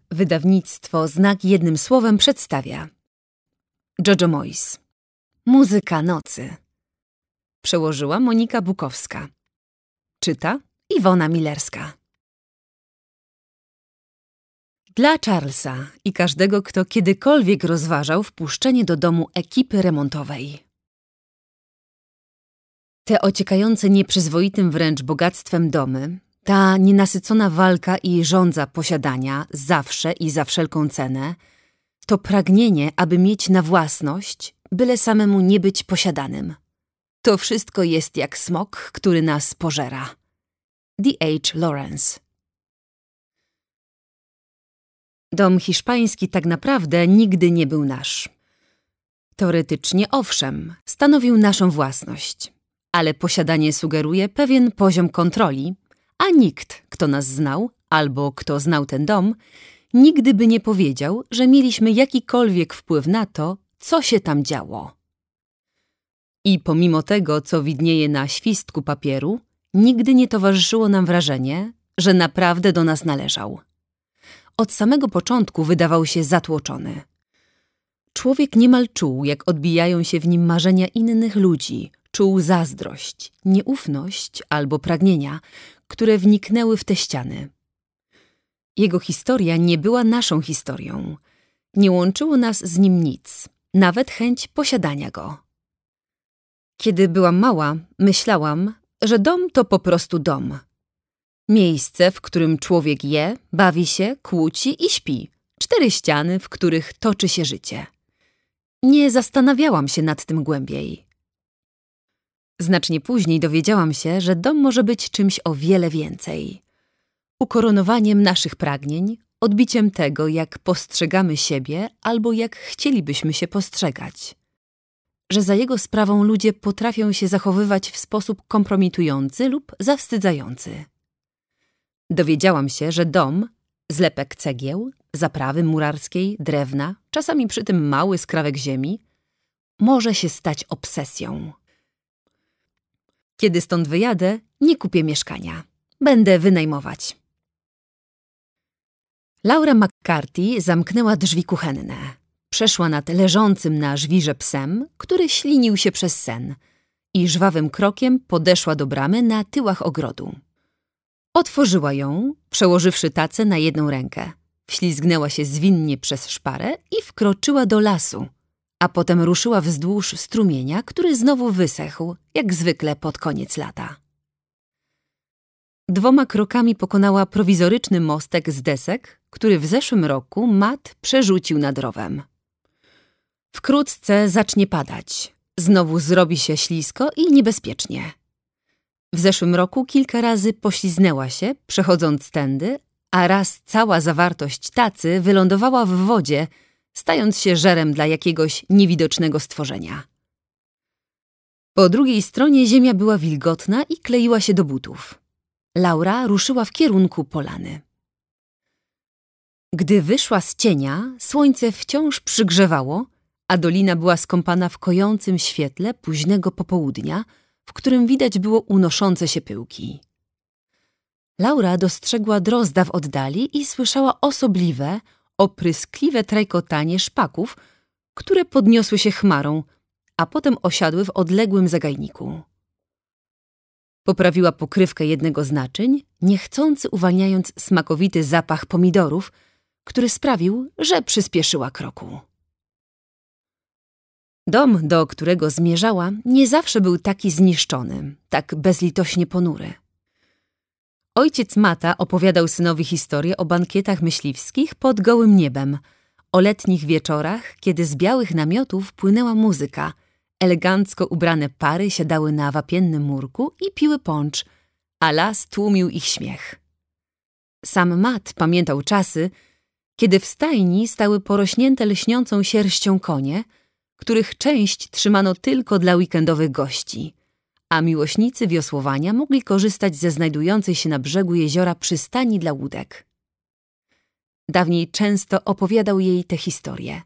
Wydawnictwo Znak jednym słowem przedstawia Jojo Moyes. Muzyka nocy. Przełożyła Monika Bukowska. Czyta Iwona Milerska. Dla Charlesa i każdego, kto kiedykolwiek rozważał wpuszczenie do domu ekipy remontowej. Te ociekające nieprzyzwoitym wręcz bogactwem domy, ta nienasycona walka i żądza posiadania zawsze i za wszelką cenę, to pragnienie, aby mieć na własność, byle samemu nie być posiadanym. To wszystko jest jak smok, który nas pożera. D.H. Lawrence. Dom hiszpański tak naprawdę nigdy nie był nasz. Teoretycznie owszem, stanowił naszą własność, ale posiadanie sugeruje pewien poziom kontroli, a nikt, kto nas znał albo kto znał ten dom, nigdy by nie powiedział, że mieliśmy jakikolwiek wpływ na to, co się tam działo. I pomimo tego, co widnieje na świstku papieru, nigdy nie towarzyszyło nam wrażenie, że naprawdę do nas należał. Od samego początku wydawał się zatłoczony. Człowiek niemal czuł, jak odbijają się w nim marzenia innych ludzi, czuł zazdrość, nieufność albo pragnienia, które wniknęły w te ściany. Jego historia nie była naszą historią. Nie łączyło nas z nim nic, nawet chęć posiadania go. Kiedy byłam mała, myślałam, że dom to po prostu dom. Miejsce, w którym człowiek je, bawi się, kłóci i śpi. 4 ściany, w których toczy się życie. Nie zastanawiałam się nad tym głębiej. Znacznie później dowiedziałam się, że dom może być czymś o wiele więcej. Ukoronowaniem naszych pragnień, odbiciem tego, jak postrzegamy siebie albo jak chcielibyśmy się postrzegać. Że za jego sprawą ludzie potrafią się zachowywać w sposób kompromitujący lub zawstydzający. Dowiedziałam się, że dom, zlepek cegieł, zaprawy murarskiej, drewna, czasami przy tym mały skrawek ziemi, może się stać obsesją. Kiedy stąd wyjadę, nie kupię mieszkania. Będę wynajmować. Laura McCarthy zamknęła drzwi kuchenne. Przeszła nad leżącym na żwirze psem, który ślinił się przez sen, i żwawym krokiem podeszła do bramy na tyłach ogrodu. Otworzyła ją, przełożywszy tacę na jedną rękę. Wślizgnęła się zwinnie przez szparę i wkroczyła do lasu, a potem ruszyła wzdłuż strumienia, który znowu wysechł, jak zwykle pod koniec lata. 2 krokami pokonała prowizoryczny mostek z desek, który w zeszłym roku Matt przerzucił nad rowem. Wkrótce zacznie padać. Znowu zrobi się ślisko i niebezpiecznie. W zeszłym roku kilka razy pośliznęła się, przechodząc tędy, a raz cała zawartość tacy wylądowała w wodzie, stając się żerem dla jakiegoś niewidocznego stworzenia. Po drugiej stronie ziemia była wilgotna i kleiła się do butów. Laura ruszyła w kierunku polany. Gdy wyszła z cienia, słońce wciąż przygrzewało, a dolina była skąpana w kojącym świetle późnego popołudnia, w którym widać było unoszące się pyłki. Laura dostrzegła drozda w oddali i słyszała osobliwe, opryskliwe trajkotanie szpaków, które podniosły się chmarą, a potem osiadły w odległym zagajniku. Poprawiła pokrywkę jednego z naczyń, niechcący uwalniając smakowity zapach pomidorów, który sprawił, że przyspieszyła kroku. Dom, do którego zmierzała, nie zawsze był taki zniszczony, tak bezlitośnie ponury. Ojciec Mata opowiadał synowi historię o bankietach myśliwskich pod gołym niebem, o letnich wieczorach, kiedy z białych namiotów płynęła muzyka, elegancko ubrane pary siadały na wapiennym murku i piły poncz, a las tłumił ich śmiech. Sam Matt pamiętał czasy, kiedy w stajni stały porośnięte lśniącą sierścią konie, których część trzymano tylko dla weekendowych gości, a miłośnicy wiosłowania mogli korzystać ze znajdującej się na brzegu jeziora przystani dla łódek. Dawniej często opowiadał jej tę historię.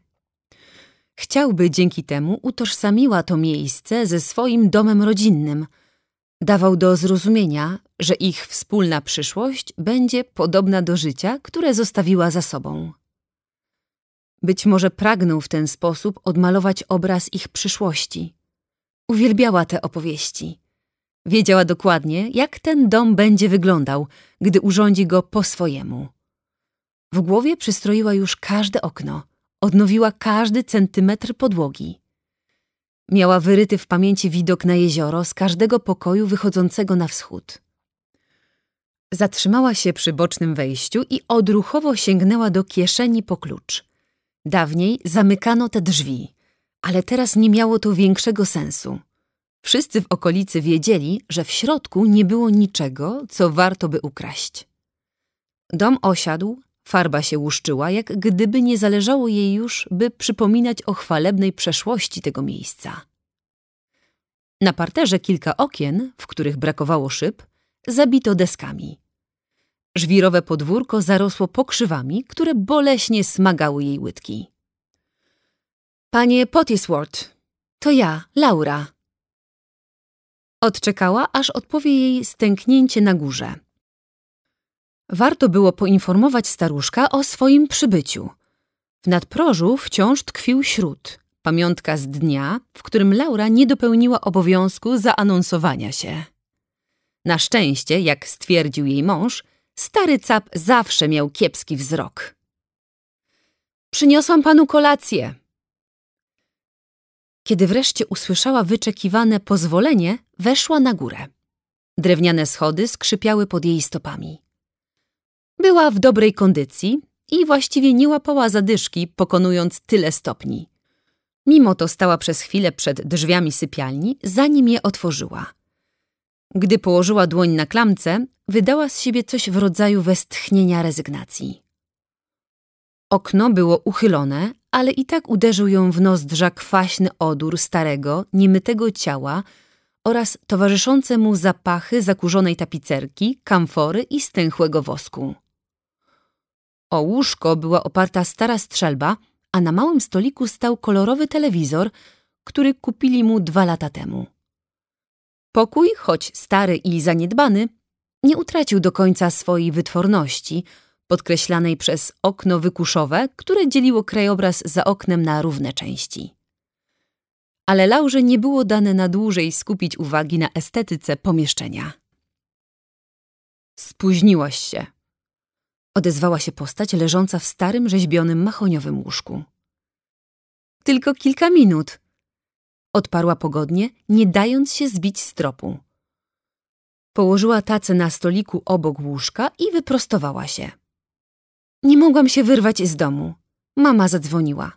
Chciałby dzięki temu utożsamiła to miejsce ze swoim domem rodzinnym, Dawał do zrozumienia, że ich wspólna przyszłość będzie podobna do życia, które zostawiła za sobą. Być może pragnął w ten sposób odmalować obraz ich przyszłości. Uwielbiała te opowieści. Wiedziała dokładnie, jak ten dom będzie wyglądał, gdy urządzi go po swojemu. W głowie przystroiła już każde okno, odnowiła każdy centymetr podłogi. Miała wyryty w pamięci widok na jezioro z każdego pokoju wychodzącego na wschód. Zatrzymała się przy bocznym wejściu i odruchowo sięgnęła do kieszeni po klucz. Dawniej zamykano te drzwi, ale teraz nie miało to większego sensu. Wszyscy w okolicy wiedzieli, że w środku nie było niczego, co warto by ukraść. Dom osiadł, farba się łuszczyła, jak gdyby nie zależało jej już, by przypominać o chwalebnej przeszłości tego miejsca. Na parterze kilka okien, w których brakowało szyb, zabito deskami. Żwirowe podwórko zarosło pokrzywami, które boleśnie smagały jej łydki. Panie Pottysworth, to ja, Laura. Odczekała, aż odpowie jej stęknięcie na górze. Warto było poinformować staruszka o swoim przybyciu. W nadprożu wciąż tkwił śród, pamiątka z dnia, w którym Laura nie dopełniła obowiązku zaanonsowania się. Na szczęście, jak stwierdził jej mąż, stary cap zawsze miał kiepski wzrok. Przyniosłam panu kolację. Kiedy wreszcie usłyszała wyczekiwane pozwolenie, weszła na górę. Drewniane schody skrzypiały pod jej stopami. Była w dobrej kondycji i właściwie nie łapała zadyszki, pokonując tyle stopni. Mimo to stała przez chwilę przed drzwiami sypialni, zanim je otworzyła. Gdy położyła dłoń na klamce, wydała z siebie coś w rodzaju westchnienia rezygnacji. Okno było uchylone, ale i tak uderzył ją w nozdrza kwaśny odór starego, niemytego ciała oraz towarzyszące mu zapachy zakurzonej tapicerki, kamfory i stęchłego wosku. O łóżko była oparta stara strzelba, a na małym stoliku stał kolorowy telewizor, który kupili mu 2 lata temu. Pokój, choć stary i zaniedbany, nie utracił do końca swojej wytworności, podkreślanej przez okno wykuszowe, które dzieliło krajobraz za oknem na równe części. Ale Laurze nie było dane na dłużej skupić uwagi na estetyce pomieszczenia. Spóźniłaś się, odezwała się postać leżąca w starym, rzeźbionym mahoniowym łóżku. Tylko kilka minut, odparła pogodnie, nie dając się zbić z tropu. Położyła tacę na stoliku obok łóżka i wyprostowała się. Nie mogłam się wyrwać z domu. Mama zadzwoniła.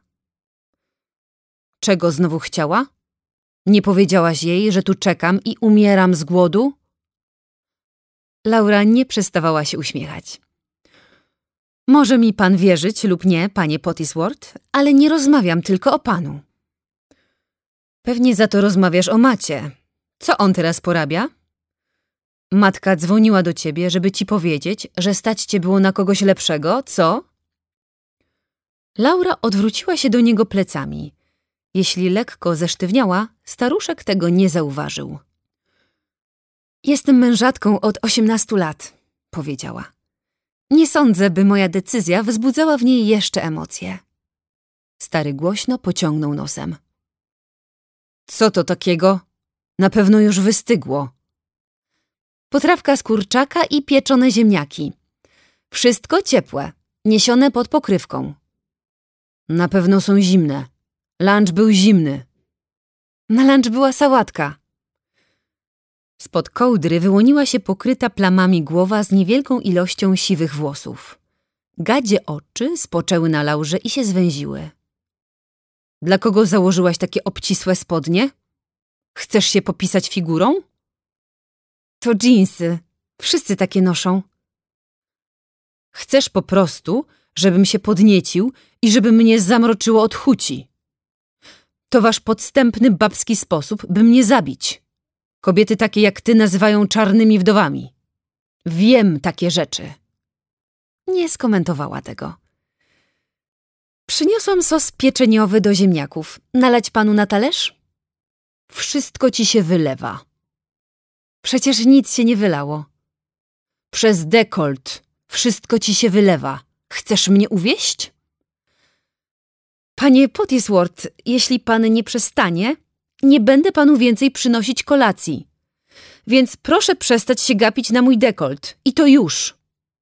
Czego znowu chciała? Nie powiedziałaś jej, że tu czekam i umieram z głodu? Laura nie przestawała się uśmiechać. Może mi pan wierzyć lub nie, panie Pottysworth, ale nie rozmawiam tylko o panu. Pewnie za to rozmawiasz o Macie. Co on teraz porabia? Matka dzwoniła do ciebie, żeby ci powiedzieć, że stać cię było na kogoś lepszego, co? Laura odwróciła się do niego plecami. Jeśli lekko zesztywniała, staruszek tego nie zauważył. Jestem mężatką od 18 lat, powiedziała. Nie sądzę, by moja decyzja wzbudzała w niej jeszcze emocje. Stary głośno pociągnął nosem. Co to takiego? Na pewno już wystygło. Potrawka z kurczaka i pieczone ziemniaki. Wszystko ciepłe, niesione pod pokrywką. Na pewno są zimne. Lunch był zimny. Na lunch była sałatka. Spod kołdry wyłoniła się pokryta plamami głowa z niewielką ilością siwych włosów. Gadzie oczy spoczęły na Laurze i się zwęziły. Dla kogo założyłaś takie obcisłe spodnie? Chcesz się popisać figurą? To dżinsy. Wszyscy takie noszą. Chcesz po prostu, żebym się podniecił i żeby mnie zamroczyło od chuci. To wasz podstępny babski sposób, by mnie zabić. Kobiety takie jak ty nazywają czarnymi wdowami. Wiem takie rzeczy. Nie skomentowała tego. Przyniosłam sos pieczeniowy do ziemniaków. Nalać panu na talerz? Wszystko ci się wylewa. Przecież nic się nie wylało. Przez dekolt wszystko ci się wylewa. Chcesz mnie uwieść? Panie Pottysworth, jeśli pan nie przestanie, nie będę panu więcej przynosić kolacji. Więc proszę przestać się gapić na mój dekolt. I to już.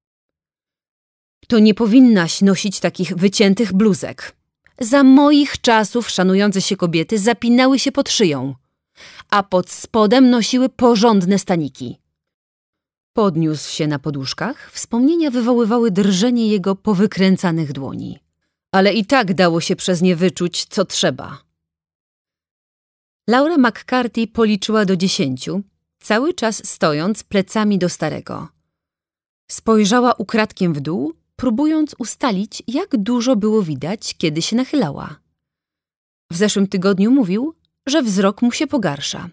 To nie powinnaś nosić takich wyciętych bluzek. Za moich czasów szanujące się kobiety zapinały się pod szyją, a pod spodem nosiły porządne staniki. Podniósł się na poduszkach, wspomnienia wywoływały drżenie jego powykręcanych dłoni. Ale i tak dało się przez nie wyczuć, co trzeba. Laura McCarthy policzyła do 10, cały czas stojąc plecami do starego. Spojrzała ukradkiem w dół, próbując ustalić, jak dużo było widać, kiedy się nachylała. W zeszłym tygodniu mówił, że wzrok mu się pogarsza.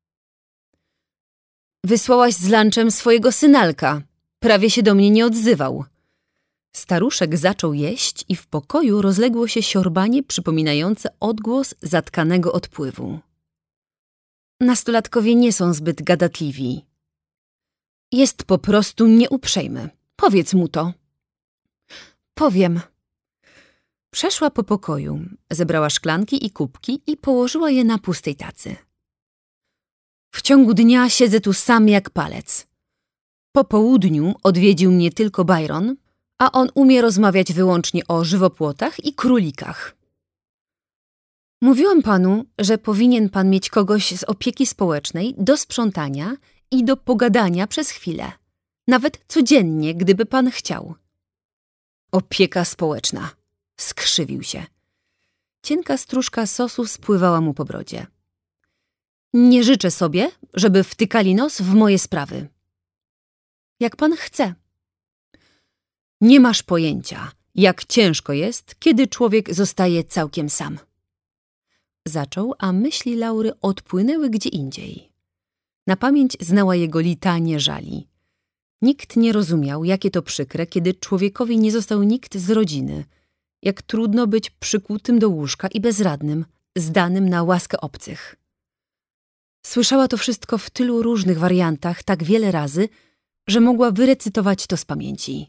Wysłałaś z lunchem swojego synalka. Prawie się do mnie nie odzywał. Staruszek zaczął jeść i w pokoju rozległo się siorbanie przypominające odgłos zatkanego odpływu. Nastolatkowie nie są zbyt gadatliwi. Jest po prostu nieuprzejmy. Powiedz mu to. Powiem. Przeszła po pokoju, zebrała szklanki i kubki i położyła je na pustej tacy. W ciągu dnia siedzę tu sam jak palec. Po południu odwiedził mnie tylko Byron, a on umie rozmawiać wyłącznie o żywopłotach i królikach. Mówiłam panu, że powinien pan mieć kogoś z opieki społecznej do sprzątania i do pogadania przez chwilę. Nawet codziennie, gdyby pan chciał. Opieka społeczna. Skrzywił się. Cienka stróżka sosu spływała mu po brodzie. Nie życzę sobie, żeby wtykali nos w moje sprawy. Jak pan chce. Nie masz pojęcia, jak ciężko jest, kiedy człowiek zostaje całkiem sam. Zaczął, a myśli Laury odpłynęły gdzie indziej. Na pamięć znała jego litanię żali. Nikt nie rozumiał, jakie to przykre, kiedy człowiekowi nie został nikt z rodziny. Jak trudno być przykutym do łóżka i bezradnym, zdanym na łaskę obcych. Słyszała to wszystko w tylu różnych wariantach tak wiele razy, że mogła wyrecytować to z pamięci.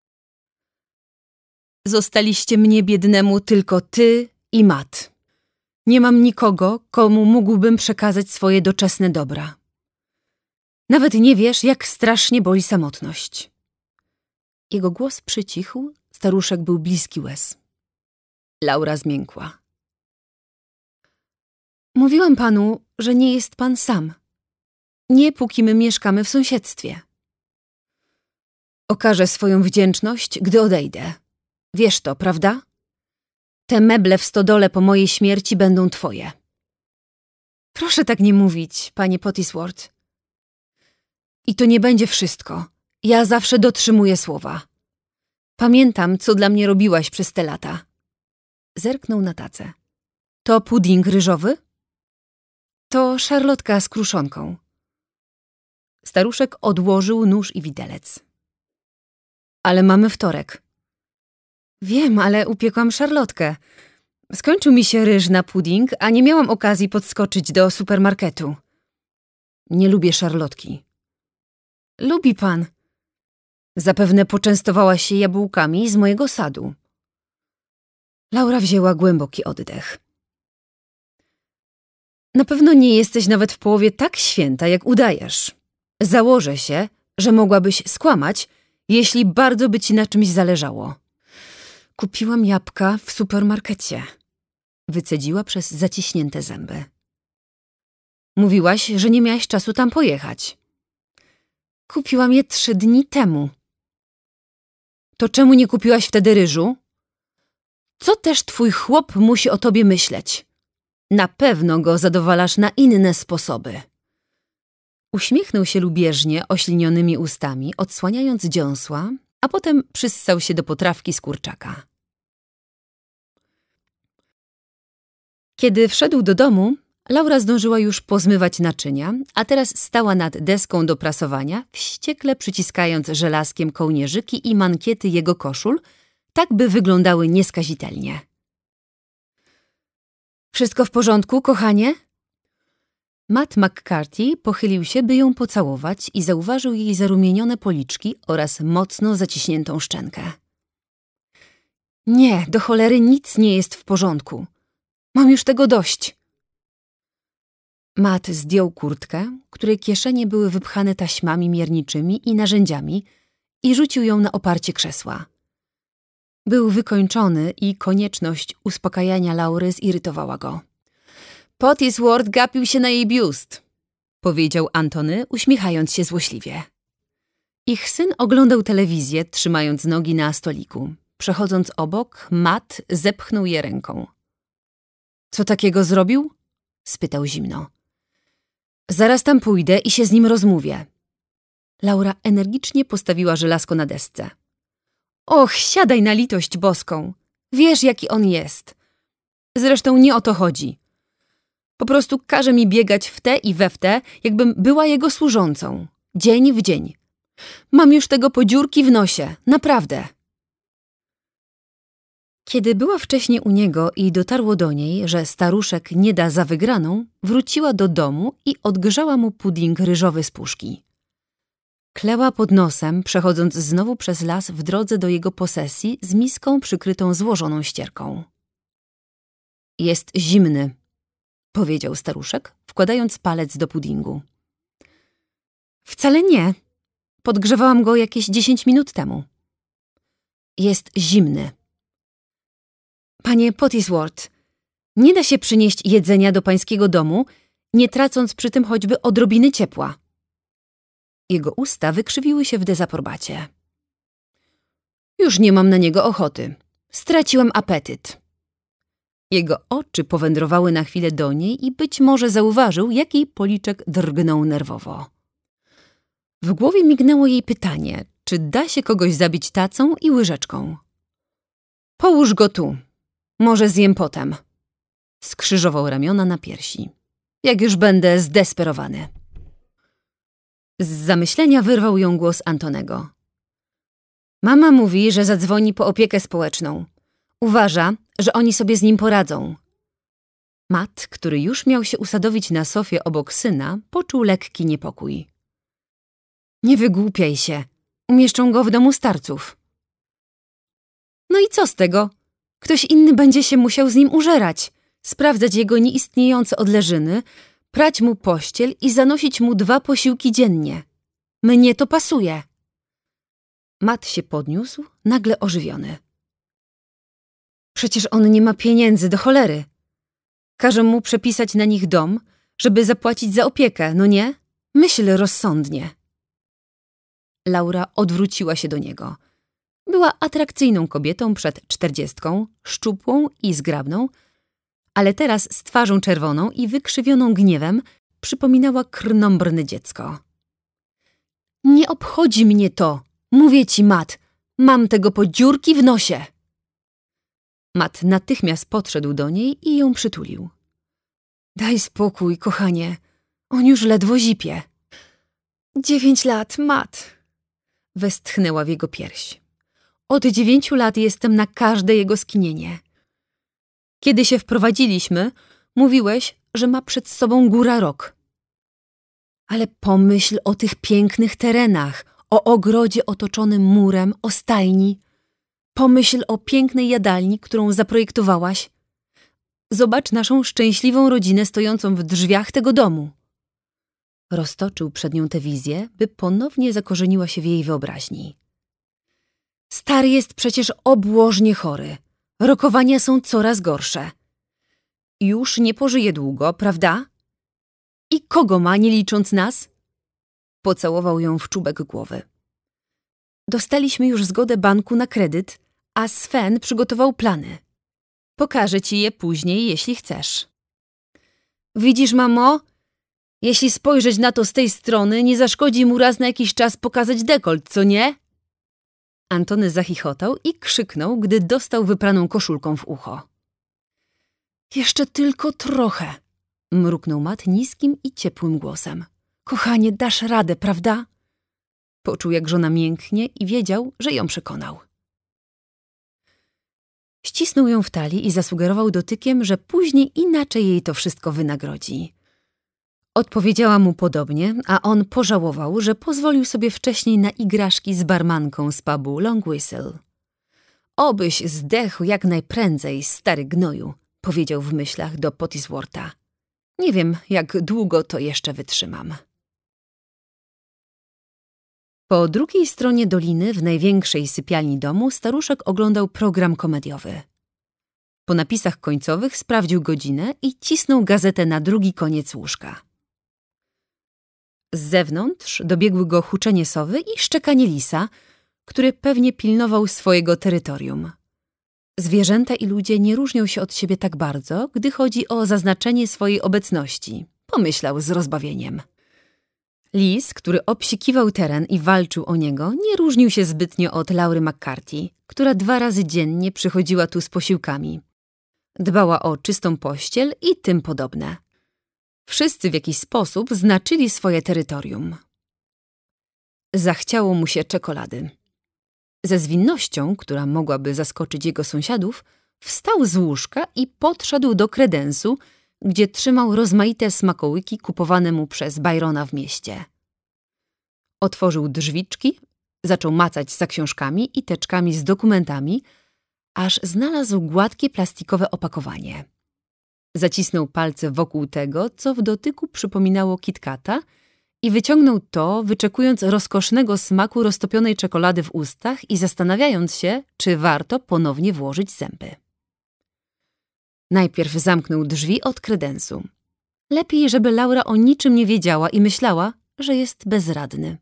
Zostaliście mnie biednemu tylko ty i Matt. Nie mam nikogo, komu mógłbym przekazać swoje doczesne dobra. Nawet nie wiesz, jak strasznie boli samotność. Jego głos przycichł, staruszek był bliski łez. Laura zmiękła. Mówiłam panu, że nie jest pan sam. Nie póki my mieszkamy w sąsiedztwie. Okażę swoją wdzięczność, gdy odejdę. Wiesz to, prawda? Te meble w stodole po mojej śmierci będą twoje. Proszę tak nie mówić, panie Pottysworth. I to nie będzie wszystko. Ja zawsze dotrzymuję słowa. Pamiętam, co dla mnie robiłaś przez te lata. Zerknął na tacę. To pudding ryżowy? To szarlotka z kruszonką. Staruszek odłożył nóż i widelec. Ale mamy wtorek. Wiem, ale upiekłam szarlotkę. Skończył mi się ryż na pudding, a nie miałam okazji podskoczyć do supermarketu. Nie lubię szarlotki. Lubi pan. Zapewne poczęstowała się jabłkami z mojego sadu. Laura wzięła głęboki oddech. Na pewno nie jesteś nawet w połowie tak święta, jak udajesz. Założę się, że mogłabyś skłamać, jeśli bardzo by ci na czymś zależało. Kupiłam jabłka w supermarkecie. Wycedziła przez zaciśnięte zęby. Mówiłaś, że nie miałaś czasu tam pojechać. Kupiłam je 3 dni temu. To czemu nie kupiłaś wtedy ryżu? Co też twój chłop musi o tobie myśleć? Na pewno go zadowalasz na inne sposoby. Uśmiechnął się lubieżnie oślinionymi ustami, odsłaniając dziąsła, a potem przyssał się do potrawki z kurczaka. Kiedy wszedł do domu, Laura zdążyła już pozmywać naczynia, a teraz stała nad deską do prasowania, wściekle przyciskając żelazkiem kołnierzyki i mankiety jego koszul, tak by wyglądały nieskazitelnie. Wszystko w porządku, kochanie? Matt McCarthy pochylił się, by ją pocałować i zauważył jej zarumienione policzki oraz mocno zaciśniętą szczękę. Nie, do cholery nic nie jest w porządku. Mam już tego dość. Matt zdjął kurtkę, której kieszenie były wypchane taśmami mierniczymi i narzędziami i rzucił ją na oparcie krzesła. Był wykończony i konieczność uspokajania Laury zirytowała go. Pottysworth gapił się na jej biust, powiedział Antony, uśmiechając się złośliwie. Ich syn oglądał telewizję, trzymając nogi na stoliku. Przechodząc obok, Matt zepchnął je ręką. Co takiego zrobił? Spytał zimno. Zaraz tam pójdę i się z nim rozmówię. Laura energicznie postawiła żelazko na desce. Och, siadaj na litość boską. Wiesz, jaki on jest. Zresztą nie o to chodzi. Po prostu każe mi biegać w te i we w te, jakbym była jego służącą. Dzień w dzień. Mam już tego po dziurki w nosie. Naprawdę. Kiedy była wcześniej u niego i dotarło do niej, że staruszek nie da za wygraną, wróciła do domu i odgrzała mu pudding ryżowy z puszki. Kleła pod nosem, przechodząc znowu przez las w drodze do jego posesji z miską przykrytą złożoną ścierką. Jest zimny, powiedział staruszek, wkładając palec do puddingu. Wcale nie. Podgrzewałam go jakieś 10 minut temu. Jest zimny. Panie Pottysworth, nie da się przynieść jedzenia do pańskiego domu, nie tracąc przy tym choćby odrobiny ciepła. Jego usta wykrzywiły się w dezaprobacie. Już nie mam na niego ochoty. Straciłem apetyt. Jego oczy powędrowały na chwilę do niej i być może zauważył, jak jej policzek drgnął nerwowo. W głowie mignęło jej pytanie, czy da się kogoś zabić tacą i łyżeczką. Połóż go tu. Może zjem potem. Skrzyżował ramiona na piersi. Jak już będę zdesperowany. Z zamyślenia wyrwał ją głos Antonego. Mama mówi, że zadzwoni po opiekę społeczną. Uważa, że oni sobie z nim poradzą. Matt, który już miał się usadowić na sofie obok syna, poczuł lekki niepokój. Nie wygłupiaj się. Umieszczą go w domu starców. No i co z tego? Ktoś inny będzie się musiał z nim użerać, sprawdzać jego nieistniejące odleżyny, prać mu pościel i zanosić mu 2 posiłki dziennie. Mnie to pasuje. Matt się podniósł, nagle ożywiony. Przecież on nie ma pieniędzy do cholery. Każę mu przepisać na nich dom, żeby zapłacić za opiekę, no nie? Myśl rozsądnie. Laura odwróciła się do niego. Była atrakcyjną kobietą przed 40, szczupłą i zgrabną, ale teraz z twarzą czerwoną i wykrzywioną gniewem przypominała krnąbrne dziecko. Nie obchodzi mnie to, mówię ci, Matt, mam tego po dziurki w nosie. Matt natychmiast podszedł do niej i ją przytulił. Daj spokój, kochanie, on już ledwo zipie. 9 lat, Matt, westchnęła w jego pierś. Od 9 lat jestem na każde jego skinienie. Kiedy się wprowadziliśmy, mówiłeś, że ma przed sobą góra rok. Ale pomyśl o tych pięknych terenach, o ogrodzie otoczonym murem, o stajni. Pomyśl o pięknej jadalni, którą zaprojektowałaś. Zobacz naszą szczęśliwą rodzinę stojącą w drzwiach tego domu. Roztoczył przed nią tę wizję, by ponownie zakorzeniła się w jej wyobraźni. Stary jest przecież obłożnie chory. Rokowania są coraz gorsze. Już nie pożyje długo, prawda? I kogo ma, nie licząc nas? Pocałował ją w czubek głowy. Dostaliśmy już zgodę banku na kredyt, a Sven przygotował plany. Pokażę ci je później, jeśli chcesz. Widzisz, mamo? Jeśli spojrzeć na to z tej strony, nie zaszkodzi mu raz na jakiś czas pokazać dekolt, co nie? Antony zachichotał i krzyknął, gdy dostał wypraną koszulką w ucho. Jeszcze tylko trochę, mruknął Matt niskim i ciepłym głosem. Kochanie, dasz radę, prawda? Poczuł, jak żona mięknie i wiedział, że ją przekonał. Ścisnął ją w talii i zasugerował dotykiem, że później inaczej jej to wszystko wynagrodzi. Odpowiedziała mu podobnie, a on pożałował, że pozwolił sobie wcześniej na igraszki z barmanką z pubu Long Whistle. Obyś zdechł jak najprędzej, stary gnoju, powiedział w myślach do Pottysworta. Nie wiem, jak długo to jeszcze wytrzymam. Po drugiej stronie doliny, w największej sypialni domu, staruszek oglądał program komediowy. Po napisach końcowych sprawdził godzinę i cisnął gazetę na drugi koniec łóżka. Z zewnątrz dobiegły go huczenie sowy i szczekanie lisa, który pewnie pilnował swojego terytorium. Zwierzęta i ludzie nie różnią się od siebie tak bardzo, gdy chodzi o zaznaczenie swojej obecności, pomyślał z rozbawieniem. Lis, który obsikiwał teren i walczył o niego, nie różnił się zbytnio od Laury McCarthy, która 2 razy dziennie przychodziła tu z posiłkami. Dbała o czystą pościel i tym podobne. Wszyscy w jakiś sposób znaczyli swoje terytorium. Zachciało mu się czekolady. Ze zwinnością, która mogłaby zaskoczyć jego sąsiadów, wstał z łóżka i podszedł do kredensu, gdzie trzymał rozmaite smakołyki kupowane mu przez Byrona w mieście. Otworzył drzwiczki, zaczął macać za książkami i teczkami z dokumentami, aż znalazł gładkie plastikowe opakowanie. Zacisnął palce wokół tego, co w dotyku przypominało KitKata i wyciągnął to, wyczekując rozkosznego smaku roztopionej czekolady w ustach i zastanawiając się, czy warto ponownie włożyć zęby. Najpierw zamknął drzwi od kredensu. Lepiej, żeby Laura o niczym nie wiedziała i myślała, że jest bezradny.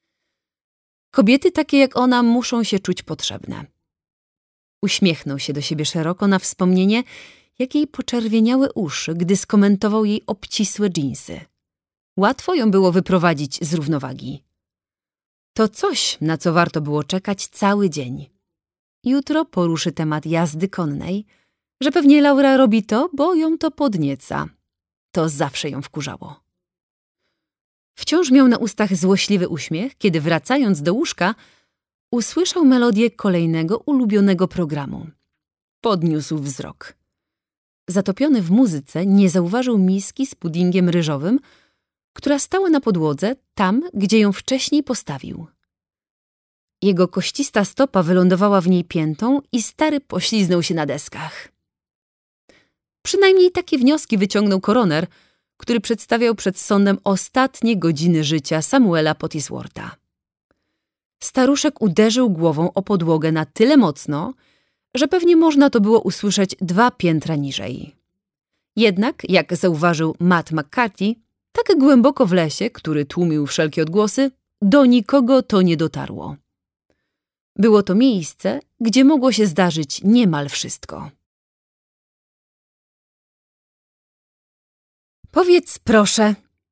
Kobiety takie jak ona muszą się czuć potrzebne. Uśmiechnął się do siebie szeroko na wspomnienie, jak jej poczerwieniały uszy, gdy skomentował jej obcisłe dżinsy. Łatwo ją było wyprowadzić z równowagi. To coś, na co warto było czekać cały dzień. Jutro poruszy temat jazdy konnej, że pewnie Laura robi to, bo ją to podnieca. To zawsze ją wkurzało. Wciąż miał na ustach złośliwy uśmiech, kiedy wracając do łóżka usłyszał melodię kolejnego ulubionego programu. Podniósł wzrok. Zatopiony w muzyce nie zauważył miski z puddingiem ryżowym, która stała na podłodze tam, gdzie ją wcześniej postawił. Jego koścista stopa wylądowała w niej piętą i stary pośliznął się na deskach. Przynajmniej takie wnioski wyciągnął koroner, który przedstawiał przed sądem ostatnie godziny życia Samuela Pottysworta. Staruszek uderzył głową o podłogę na tyle mocno, że pewnie można to było usłyszeć 2 piętra niżej. Jednak, jak zauważył Matt McCarthy, tak głęboko w lesie, który tłumił wszelkie odgłosy, do nikogo to nie dotarło. Było to miejsce, gdzie mogło się zdarzyć niemal wszystko. Powiedz, proszę.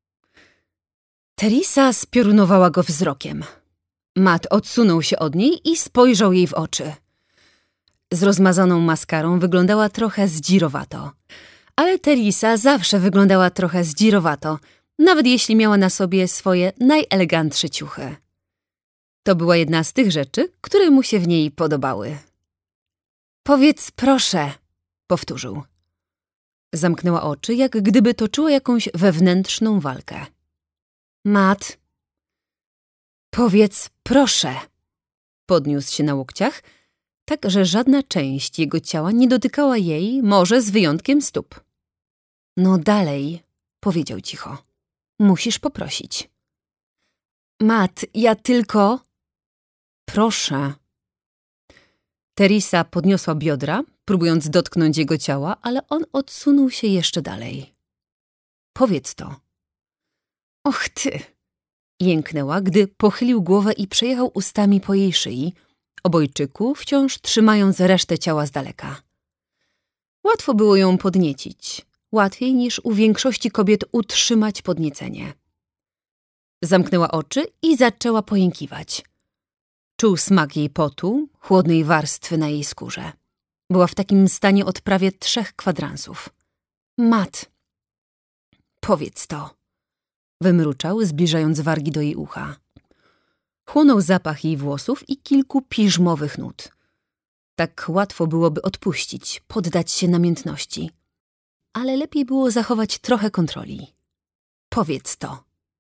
Teresa spiorunowała go wzrokiem. Matt odsunął się od niej i spojrzał jej w oczy. Z rozmazaną maskarą wyglądała trochę zdzirowato. Ale Teresa zawsze wyglądała trochę zdzirowato, nawet jeśli miała na sobie swoje najelegantsze ciuchy. To była jedna z tych rzeczy, które mu się w niej podobały. Powiedz proszę, powtórzył. Zamknęła oczy, jak gdyby toczyła jakąś wewnętrzną walkę. Matt, powiedz proszę. Podniósł się na łokciach, tak że żadna część jego ciała nie dotykała jej, może z wyjątkiem stóp. No dalej, powiedział cicho. Musisz poprosić. Matt, ja tylko... Proszę. Teresa podniosła biodra, próbując dotknąć jego ciała, ale on odsunął się jeszcze dalej. Powiedz to. Och ty! Jęknęła, gdy pochylił głowę i przejechał ustami po jej szyi, obojczyku wciąż trzymając resztę ciała z daleka. Łatwo było ją podniecić, łatwiej niż u większości kobiet utrzymać podniecenie. Zamknęła oczy i zaczęła pojękiwać. Czuł smak jej potu, chłodnej warstwy na jej skórze. Była w takim stanie od prawie 3 kwadransów. Matt, powiedz to, wymruczał, zbliżając wargi do jej ucha. Chłonął zapach jej włosów i kilku piżmowych nut. Tak łatwo byłoby odpuścić, poddać się namiętności. Ale lepiej było zachować trochę kontroli. Powiedz to.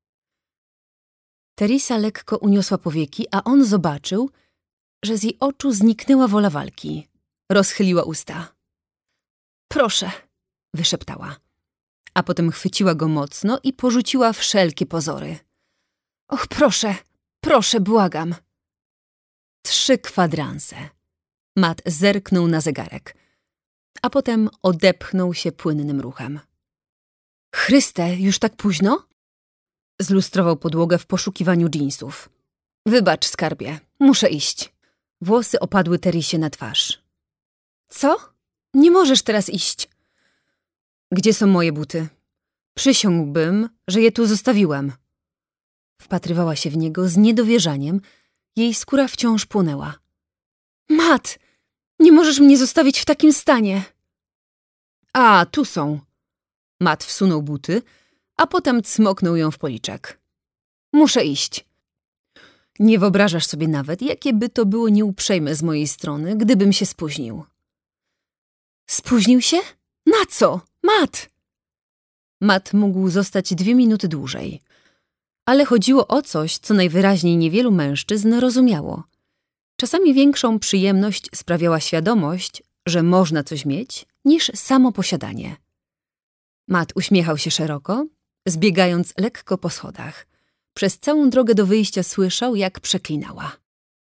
Teresa lekko uniosła powieki, a on zobaczył, że z jej oczu zniknęła wola walki. Rozchyliła usta. Proszę, wyszeptała. A potem chwyciła go mocno i porzuciła wszelkie pozory. Och, proszę, proszę, błagam. 3 kwadranse. Matt zerknął na zegarek, a potem odepchnął się płynnym ruchem. Chryste, już tak późno? Zlustrował podłogę w poszukiwaniu dżinsów. Wybacz, skarbie, muszę iść. Włosy opadły Teresie na twarz. Co? Nie możesz teraz iść. Gdzie są moje buty? Przysiągłbym, że je tu zostawiłem. Wpatrywała się w niego z niedowierzaniem. Jej skóra wciąż płonęła. Matt, nie możesz mnie zostawić w takim stanie. A, tu są. Matt wsunął buty, a potem cmoknął ją w policzek. Muszę iść. Nie wyobrażasz sobie nawet, jakie by to było nieuprzejme z mojej strony, gdybym się spóźnił. Spóźnił się? Na co? Matt! Matt mógł zostać 2 minuty dłużej. Ale chodziło o coś, co najwyraźniej niewielu mężczyzn rozumiało. Czasami większą przyjemność sprawiała świadomość, że można coś mieć, niż samo posiadanie. Matt uśmiechał się szeroko, zbiegając lekko po schodach. Przez całą drogę do wyjścia słyszał, jak przeklinała.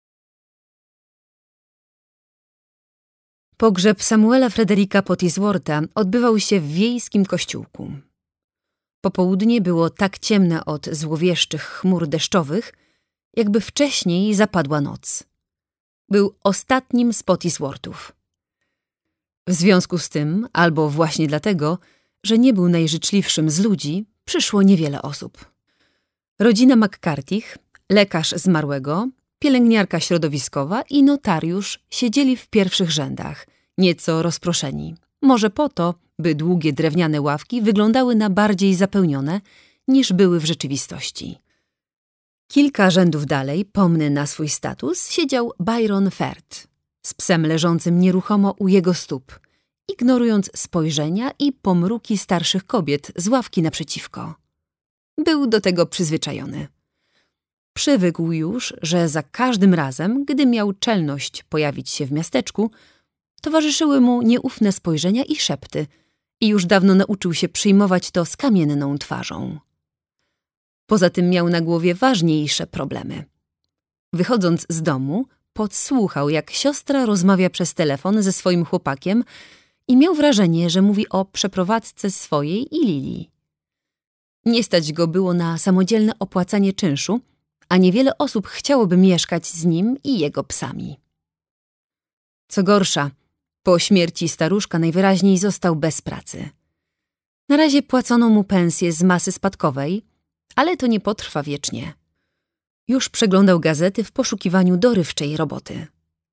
Pogrzeb Samuela Fredericka Pottyswortha odbywał się w wiejskim kościółku. Popołudnie było tak ciemne od złowieszczych chmur deszczowych, jakby wcześniej zapadła noc. Był ostatnim z Pottysworthów. W związku z tym, albo właśnie dlatego, że nie był najżyczliwszym z ludzi, przyszło niewiele osób. Rodzina McCartych, lekarz zmarłego, pielęgniarka środowiskowa i notariusz siedzieli w pierwszych rzędach, nieco rozproszeni. Może po to, by długie drewniane ławki wyglądały na bardziej zapełnione, niż były w rzeczywistości. Kilka rzędów dalej, pomny na swój status, siedział Byron Fert, z psem leżącym nieruchomo u jego stóp, ignorując spojrzenia i pomruki starszych kobiet z ławki naprzeciwko. Był do tego przyzwyczajony. Przywykł już, że za każdym razem, gdy miał czelność pojawić się w miasteczku, towarzyszyły mu nieufne spojrzenia i szepty i już dawno nauczył się przyjmować to z kamienną twarzą. Poza tym miał na głowie ważniejsze problemy. Wychodząc z domu, podsłuchał, jak siostra rozmawia przez telefon ze swoim chłopakiem i miał wrażenie, że mówi o przeprowadzce swojej i Lili. Nie stać go było na samodzielne opłacanie czynszu, a niewiele osób chciałoby mieszkać z nim i jego psami. Co gorsza, po śmierci staruszka najwyraźniej został bez pracy. Na razie płacono mu pensję z masy spadkowej, ale to nie potrwa wiecznie. Już przeglądał gazety w poszukiwaniu dorywczej roboty.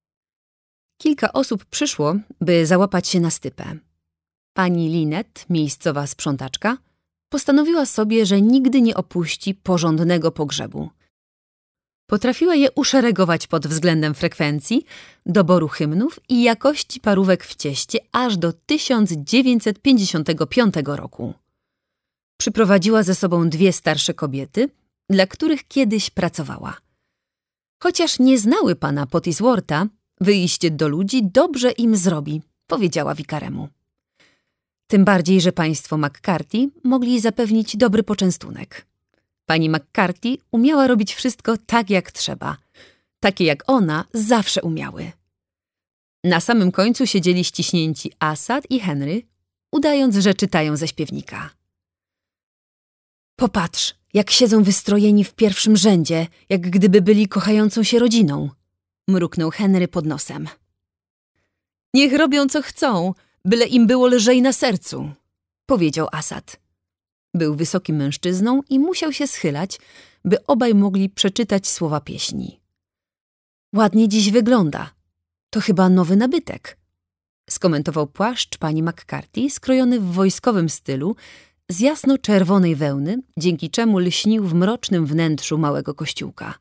Kilka osób przyszło, by załapać się na stypę. Pani Linet, miejscowa sprzątaczka, postanowiła sobie, że nigdy nie opuści porządnego pogrzebu. Potrafiła je uszeregować pod względem frekwencji, doboru hymnów i jakości parówek w cieście aż do 1955 roku. Przyprowadziła ze sobą 2 starsze kobiety, dla których kiedyś pracowała. Chociaż nie znały pana Pottyswortha, wyjście do ludzi dobrze im zrobi, powiedziała wikaremu. Tym bardziej, że państwo McCarthy mogli zapewnić dobry poczęstunek. Pani McCarthy umiała robić wszystko tak, jak trzeba. Takie jak ona zawsze umiały. Na samym końcu siedzieli ściśnięci Asad i Henry, udając, że czytają ze śpiewnika. Popatrz, jak siedzą wystrojeni w pierwszym rzędzie, jak gdyby byli kochającą się rodziną, mruknął Henry pod nosem. Niech robią co chcą, byle im było lżej na sercu, powiedział Asad. Był wysokim mężczyzną i musiał się schylać, by obaj mogli przeczytać słowa pieśni. Ładnie dziś wygląda. To chyba nowy nabytek, skomentował płaszcz pani McCarthy, skrojony w wojskowym stylu, z jasno-czerwonej wełny, dzięki czemu lśnił w mrocznym wnętrzu małego kościółka.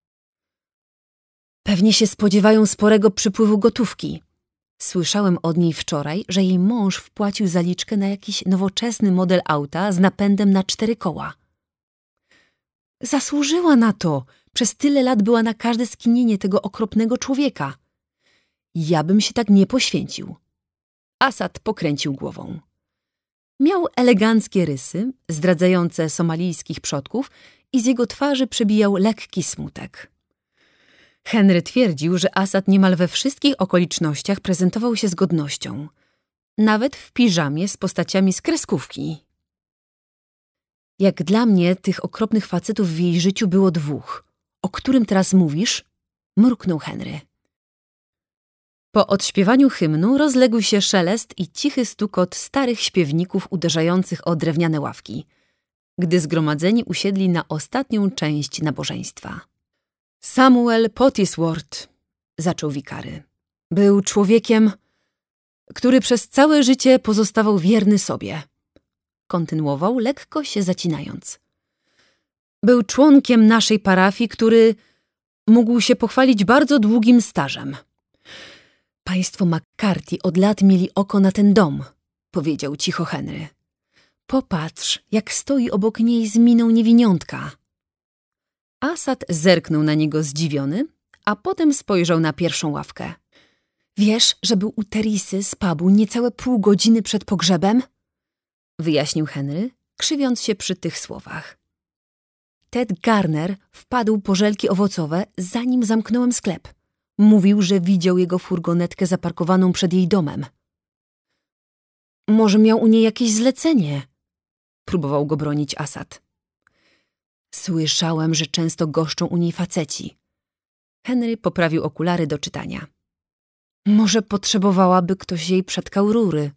Pewnie się spodziewają sporego przypływu gotówki. Słyszałem od niej wczoraj, że jej mąż wpłacił zaliczkę na jakiś nowoczesny model auta z napędem na 4 koła. Zasłużyła na to. Przez tyle lat była na każde skinienie tego okropnego człowieka. Ja bym się tak nie poświęcił. Asad pokręcił głową. Miał eleganckie rysy, zdradzające somalijskich przodków i z jego twarzy przebijał lekki smutek. Henry twierdził, że Asad niemal we wszystkich okolicznościach prezentował się z godnością. Nawet w piżamie z postaciami z kreskówki. Jak dla mnie tych okropnych facetów w jej życiu było dwóch. O którym teraz mówisz? Mruknął Henry. Po odśpiewaniu hymnu rozległ się szelest i cichy stukot starych śpiewników uderzających o drewniane ławki, gdy zgromadzeni usiedli na ostatnią część nabożeństwa. Samuel Potisworth, zaczął wikary, był człowiekiem, który przez całe życie pozostawał wierny sobie. Kontynuował, lekko się zacinając. Był członkiem naszej parafii, który mógł się pochwalić bardzo długim stażem. Państwo McCarthy od lat mieli oko na ten dom, powiedział cicho Henry. Popatrz, jak stoi obok niej z miną niewiniątka. Asad zerknął na niego zdziwiony, a potem spojrzał na pierwszą ławkę. Wiesz, że był u Teresy z pubu niecałe pół godziny przed pogrzebem? Wyjaśnił Henry, krzywiąc się przy tych słowach. Ted Garner wpadł po żelki owocowe, zanim zamknąłem sklep. Mówił, że widział jego furgonetkę zaparkowaną przed jej domem. Może miał u niej jakieś zlecenie? Próbował go bronić Asad. Słyszałem, że często goszczą u niej faceci. Henry poprawił okulary do czytania. Może potrzebowałaby ktoś jej przetkał rury.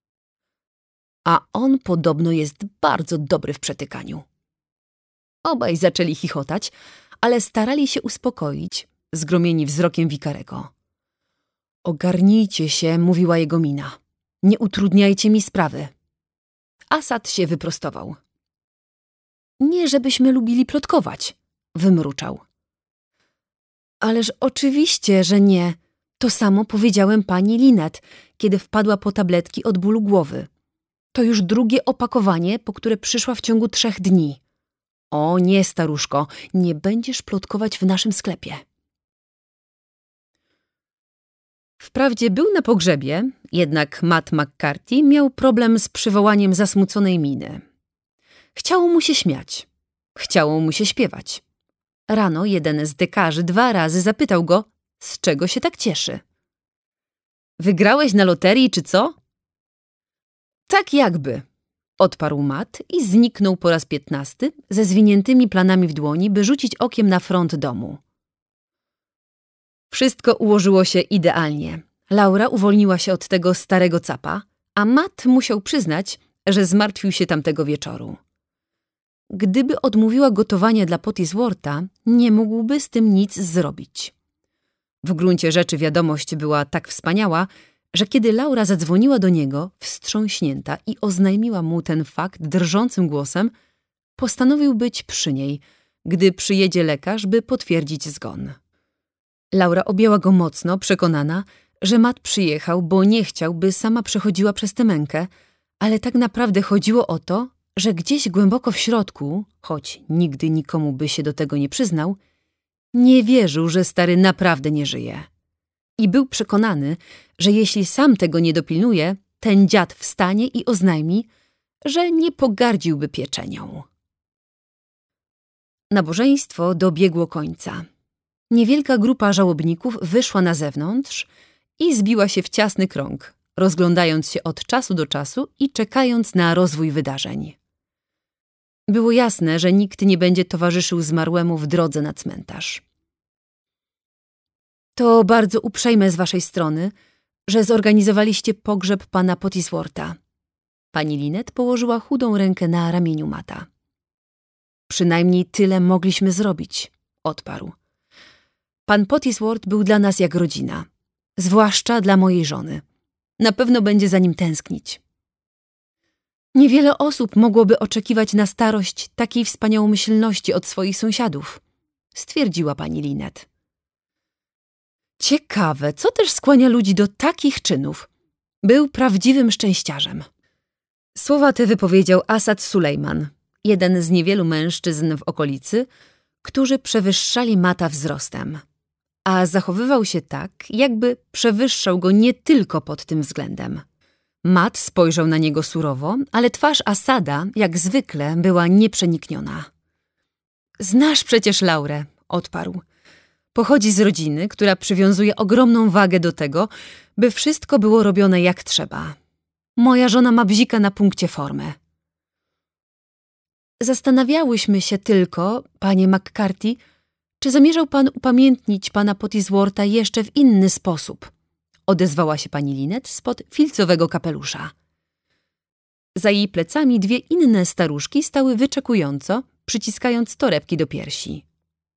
A on podobno jest bardzo dobry w przetykaniu. Obaj zaczęli chichotać, ale starali się uspokoić, zgromieni wzrokiem wikarego. Ogarnijcie się, mówiła jego mina. Nie utrudniajcie mi sprawy. Asad się wyprostował. Nie, żebyśmy lubili plotkować, wymruczał. Ależ oczywiście, że nie. To samo powiedziałem pani Linet, kiedy wpadła po tabletki od bólu głowy. To już drugie opakowanie, po które przyszła w ciągu 3 dni. O nie, staruszko, nie będziesz plotkować w naszym sklepie. Wprawdzie był na pogrzebie, jednak Matt McCarthy miał problem z przywołaniem zasmuconej miny. Chciało mu się śmiać. Chciało mu się śpiewać. Rano jeden z dekarzy 2 razy zapytał go, z czego się tak cieszy. Wygrałeś na loterii, czy co? Tak jakby, odparł Matt i zniknął po raz 15 ze zwiniętymi planami w dłoni, by rzucić okiem na front domu. Wszystko ułożyło się idealnie. Laura uwolniła się od tego starego capa, a Matt musiał przyznać, że zmartwił się tamtego wieczoru. Gdyby odmówiła gotowania dla Potiswortha, nie mógłby z tym nic zrobić. W gruncie rzeczy wiadomość była tak wspaniała, że kiedy Laura zadzwoniła do niego, wstrząśnięta, i oznajmiła mu ten fakt drżącym głosem, postanowił być przy niej, gdy przyjedzie lekarz, by potwierdzić zgon. Laura objęła go mocno, przekonana, że Matt przyjechał, bo nie chciał, by sama przechodziła przez tę mękę, ale tak naprawdę chodziło o to, że gdzieś głęboko w środku, choć nigdy nikomu by się do tego nie przyznał, nie wierzył, że stary naprawdę nie żyje. I był przekonany, że jeśli sam tego nie dopilnuje, ten dziad wstanie i oznajmi, że nie pogardziłby pieczenią. Nabożeństwo dobiegło końca. Niewielka grupa żałobników wyszła na zewnątrz i zbiła się w ciasny krąg, rozglądając się od czasu do czasu i czekając na rozwój wydarzeń. Było jasne, że nikt nie będzie towarzyszył zmarłemu w drodze na cmentarz. To bardzo uprzejme z waszej strony, że zorganizowaliście pogrzeb pana Potiswortha. Pani Linet położyła chudą rękę na ramieniu Matta. Przynajmniej tyle mogliśmy zrobić, odparł. Pan Potisworth był dla nas jak rodzina, zwłaszcza dla mojej żony. Na pewno będzie za nim tęsknić. Niewiele osób mogłoby oczekiwać na starość takiej wspaniałomyślności od swoich sąsiadów, stwierdziła pani Linet. Ciekawe, co też skłania ludzi do takich czynów. Był prawdziwym szczęściarzem. Słowa te wypowiedział Asad Sulejman jeden z niewielu mężczyzn w okolicy, którzy przewyższali Matta wzrostem. A zachowywał się tak, jakby przewyższał go nie tylko pod tym względem. Matt spojrzał na niego surowo, ale twarz Asada, jak zwykle, była nieprzenikniona. Znasz przecież Laurę, odparł. Pochodzi z rodziny, która przywiązuje ogromną wagę do tego, by wszystko było robione jak trzeba. Moja żona ma bzika na punkcie formy. Zastanawiałyśmy się tylko, panie McCarthy, czy zamierzał pan upamiętnić pana Pottyswortha jeszcze w inny sposób? Odezwała się pani Lynette spod filcowego kapelusza. Za jej plecami dwie inne staruszki stały wyczekująco, przyciskając torebki do piersi.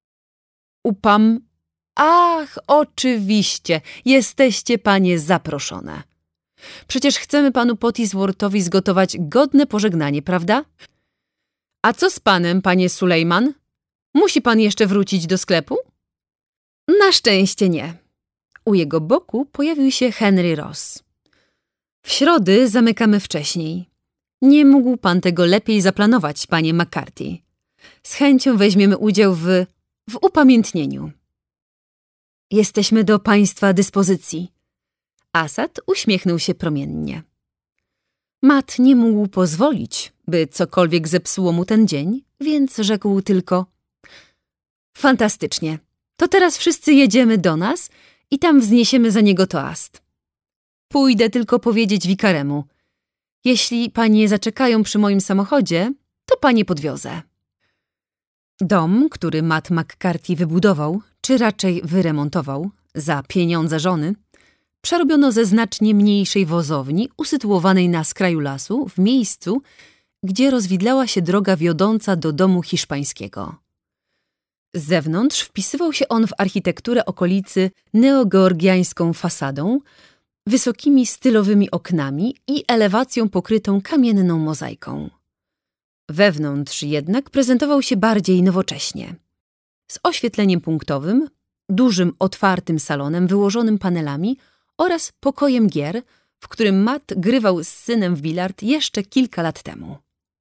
Ach, oczywiście, jesteście panie zaproszone. Przecież chcemy panu Pottysworthowi zgotować godne pożegnanie, prawda? A co z panem, panie Sulejman? Musi pan jeszcze wrócić do sklepu? Na szczęście nie. U jego boku pojawił się Henry Ross. W środy zamykamy wcześniej. Nie mógł pan tego lepiej zaplanować, panie McCarthy. Z chęcią weźmiemy udział w upamiętnieniu. Jesteśmy do państwa dyspozycji. Asad uśmiechnął się promiennie. Matt nie mógł pozwolić, by cokolwiek zepsuło mu ten dzień, więc rzekł tylko: fantastycznie, to teraz wszyscy jedziemy do nas i tam wzniesiemy za niego toast. Pójdę tylko powiedzieć wikaremu. Jeśli panie zaczekają przy moim samochodzie, to panie podwiozę. Dom, który Matt McCarthy wybudował, czy raczej wyremontował, za pieniądze żony, przerobiono ze znacznie mniejszej wozowni usytuowanej na skraju lasu, w miejscu, gdzie rozwidlała się droga wiodąca do domu hiszpańskiego. Z zewnątrz wpisywał się on w architekturę okolicy neogeorgiańską fasadą, wysokimi stylowymi oknami i elewacją pokrytą kamienną mozaiką. Wewnątrz jednak prezentował się bardziej nowocześnie. Z oświetleniem punktowym, dużym otwartym salonem wyłożonym panelami oraz pokojem gier, w którym Matt grywał z synem w bilard jeszcze kilka lat temu.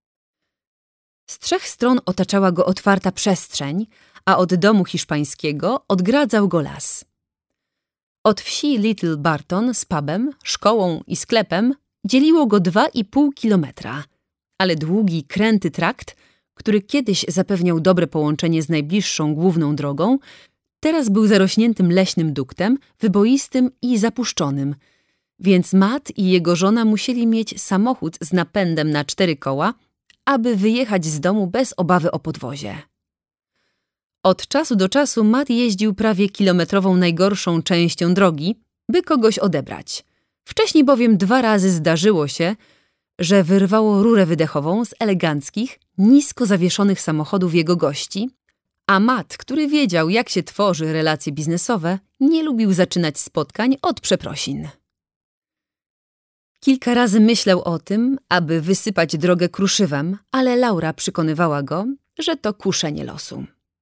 Z trzech stron otaczała go otwarta przestrzeń, a od domu hiszpańskiego odgradzał go las. Od wsi Little Barton z pubem, szkołą i sklepem dzieliło go 2,5 kilometra, ale długi, kręty trakt, który kiedyś zapewniał dobre połączenie z najbliższą główną drogą, teraz był zarośniętym leśnym duktem, wyboistym i zapuszczonym, więc Matt i jego żona musieli mieć samochód z napędem na 4 koła, aby wyjechać z domu bez obawy o podwozie. Od czasu do czasu Matt jeździł prawie kilometrową najgorszą częścią drogi, by kogoś odebrać. Wcześniej bowiem 2 razy zdarzyło się, że wyrwało rurę wydechową z eleganckich, nisko zawieszonych samochodów jego gości, a Matt, który wiedział, jak się tworzy relacje biznesowe, nie lubił zaczynać spotkań od przeprosin. Kilka razy myślał o tym, aby wysypać drogę kruszywem, ale Laura przekonywała go, że to kuszenie losu.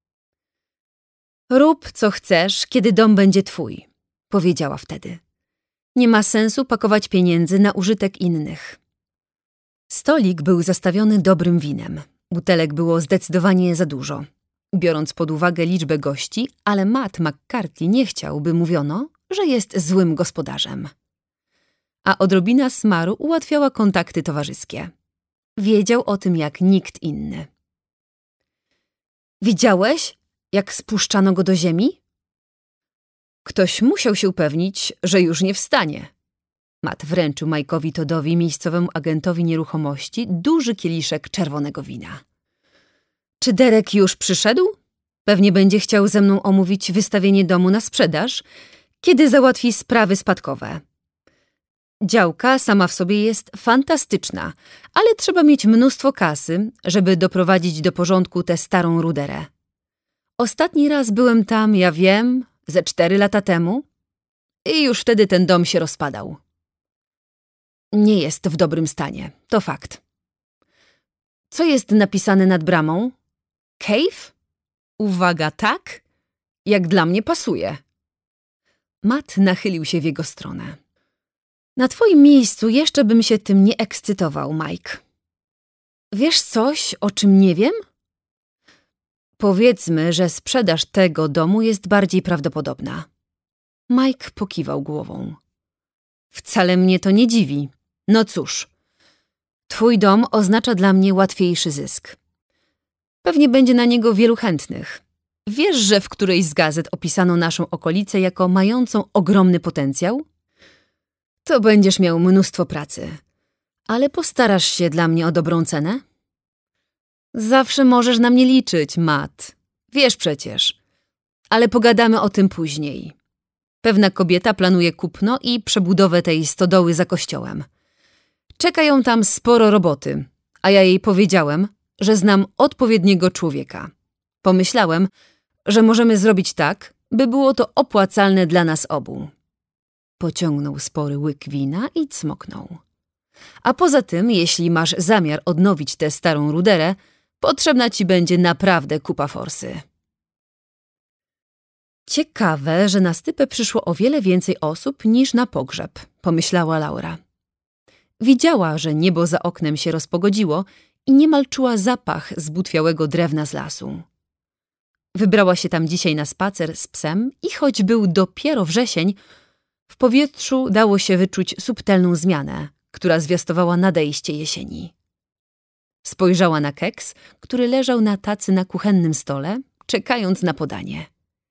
Rób, co chcesz, kiedy dom będzie twój, powiedziała wtedy. Nie ma sensu pakować pieniędzy na użytek innych. Stolik był zastawiony dobrym winem. Butelek było zdecydowanie za dużo, biorąc pod uwagę liczbę gości, ale Matt McCarthy nie chciał, by mówiono, że jest złym gospodarzem. A odrobina smaru ułatwiała kontakty towarzyskie. Wiedział o tym jak nikt inny. Widziałeś, jak spuszczano go do ziemi? Ktoś musiał się upewnić, że już nie wstanie. Matt wręczył Mike'owi Toddowi, miejscowemu agentowi nieruchomości, duży kieliszek czerwonego wina. Czy Derek już przyszedł? Pewnie będzie chciał ze mną omówić wystawienie domu na sprzedaż, kiedy załatwi sprawy spadkowe. Działka sama w sobie jest fantastyczna, ale trzeba mieć mnóstwo kasy, żeby doprowadzić do porządku tę starą ruderę. Ostatni raz byłem tam, ja wiem, ze 4 lata temu i już wtedy ten dom się rozpadał. Nie jest w dobrym stanie, to fakt. Co jest napisane nad bramą? Cave? Uwaga, tak? Jak dla mnie pasuje. Matt nachylił się w jego stronę. Na twoim miejscu jeszcze bym się tym nie ekscytował, Mike. Wiesz coś, o czym nie wiem? Powiedzmy, że sprzedaż tego domu jest bardziej prawdopodobna. Mike pokiwał głową. Wcale mnie to nie dziwi. No cóż, twój dom oznacza dla mnie łatwiejszy zysk. Pewnie będzie na niego wielu chętnych. Wiesz, że w którejś z gazet opisano naszą okolicę jako mającą ogromny potencjał? To będziesz miał mnóstwo pracy. Ale postarasz się dla mnie o dobrą cenę? Zawsze możesz na mnie liczyć, Matt. Wiesz przecież. Ale pogadamy o tym później. Pewna kobieta planuje kupno i przebudowę tej stodoły za kościołem. Czeka ją tam sporo roboty, a ja jej powiedziałem, że znam odpowiedniego człowieka. Pomyślałem, że możemy zrobić tak, by było to opłacalne dla nas obu. Pociągnął spory łyk wina i cmoknął. A poza tym, jeśli masz zamiar odnowić tę starą ruderę, potrzebna ci będzie naprawdę kupa forsy. Ciekawe, że na stypę przyszło o wiele więcej osób niż na pogrzeb, pomyślała Laura. Widziała, że niebo za oknem się rozpogodziło i niemal czuła zapach zbutwiałego drewna z lasu. Wybrała się tam dzisiaj na spacer z psem i choć był dopiero wrzesień, w powietrzu dało się wyczuć subtelną zmianę, która zwiastowała nadejście jesieni. Spojrzała na keks, który leżał na tacy na kuchennym stole, czekając na podanie.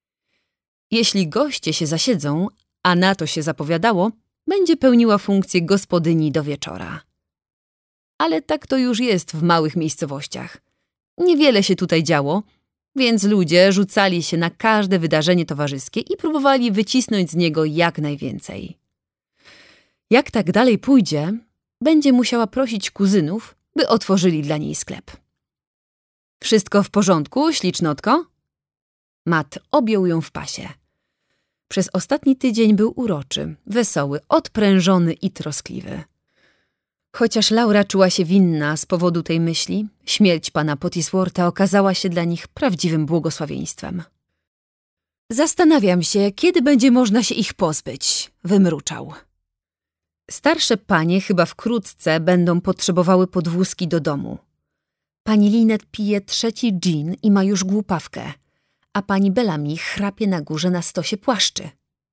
Jeśli goście się zasiedzą, a na to się zapowiadało, będzie pełniła funkcję gospodyni do wieczora. Ale tak to już jest w małych miejscowościach. Niewiele się tutaj działo, więc ludzie rzucali się na każde wydarzenie towarzyskie i próbowali wycisnąć z niego jak najwięcej. Jak tak dalej pójdzie, będzie musiała prosić kuzynów, by otworzyli dla niej sklep. Wszystko w porządku, ślicznotko? Matt objął ją w pasie. Przez ostatni tydzień był uroczy, wesoły, odprężony i troskliwy. Chociaż Laura czuła się winna z powodu tej myśli, śmierć pana Pottiswortha okazała się dla nich prawdziwym błogosławieństwem. Zastanawiam się, kiedy będzie można się ich pozbyć, wymruczał. Starsze panie chyba wkrótce będą potrzebowały podwózki do domu. Pani Linet pije 3. gin i ma już głupawkę, a pani Bellamy chrapie na górze na stosie płaszczy.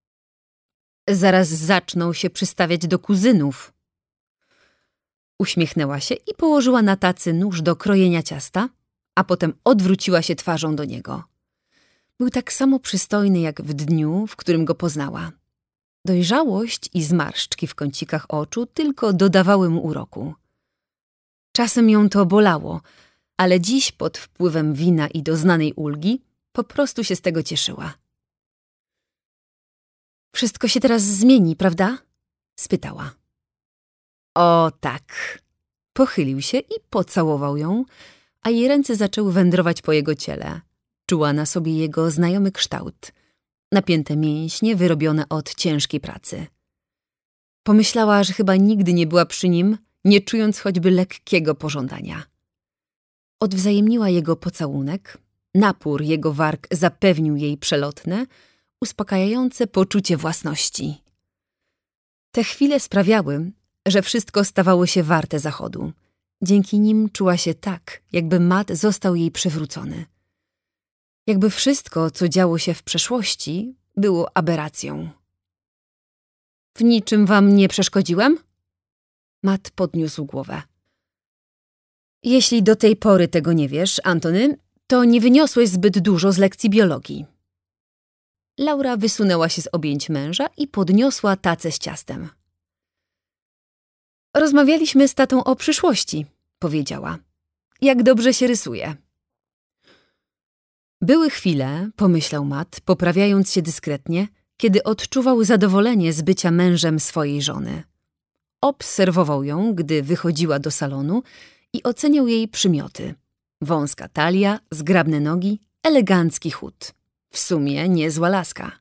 Zaraz zaczną się przystawiać do kuzynów. Uśmiechnęła się i położyła na tacy nóż do krojenia ciasta, a potem odwróciła się twarzą do niego. Był tak samo przystojny jak w dniu, w którym go poznała. Dojrzałość i zmarszczki w kącikach oczu tylko dodawały mu uroku. Czasem ją to bolało, ale dziś pod wpływem wina i doznanej ulgi po prostu się z tego cieszyła. Wszystko się teraz zmieni, prawda? Spytała. O tak. Pochylił się i pocałował ją, a jej ręce zaczęły wędrować po jego ciele. Czuła na sobie jego znajomy kształt. Napięte mięśnie wyrobione od ciężkiej pracy. Pomyślała, że chyba nigdy nie była przy nim, nie czując choćby lekkiego pożądania. Odwzajemniła jego pocałunek, napór jego warg zapewnił jej przelotne, uspokajające poczucie własności. Te chwile sprawiały, że wszystko stawało się warte zachodu. Dzięki nim czuła się tak, jakby Matt został jej przywrócony. Jakby wszystko, co działo się w przeszłości, było aberracją. W niczym wam nie przeszkodziłem? Matt podniósł głowę. Jeśli do tej pory tego nie wiesz, Antony, to nie wyniosłeś zbyt dużo z lekcji biologii. Laura wysunęła się z objęć męża i podniosła tacę z ciastem. Rozmawialiśmy z tatą o przyszłości, powiedziała. Jak dobrze się rysuje. Były chwile, pomyślał Matt, poprawiając się dyskretnie, kiedy odczuwał zadowolenie z bycia mężem swojej żony. Obserwował ją, gdy wychodziła do salonu i oceniał jej przymioty. Wąska talia, zgrabne nogi, elegancki chód. W sumie niezła laska.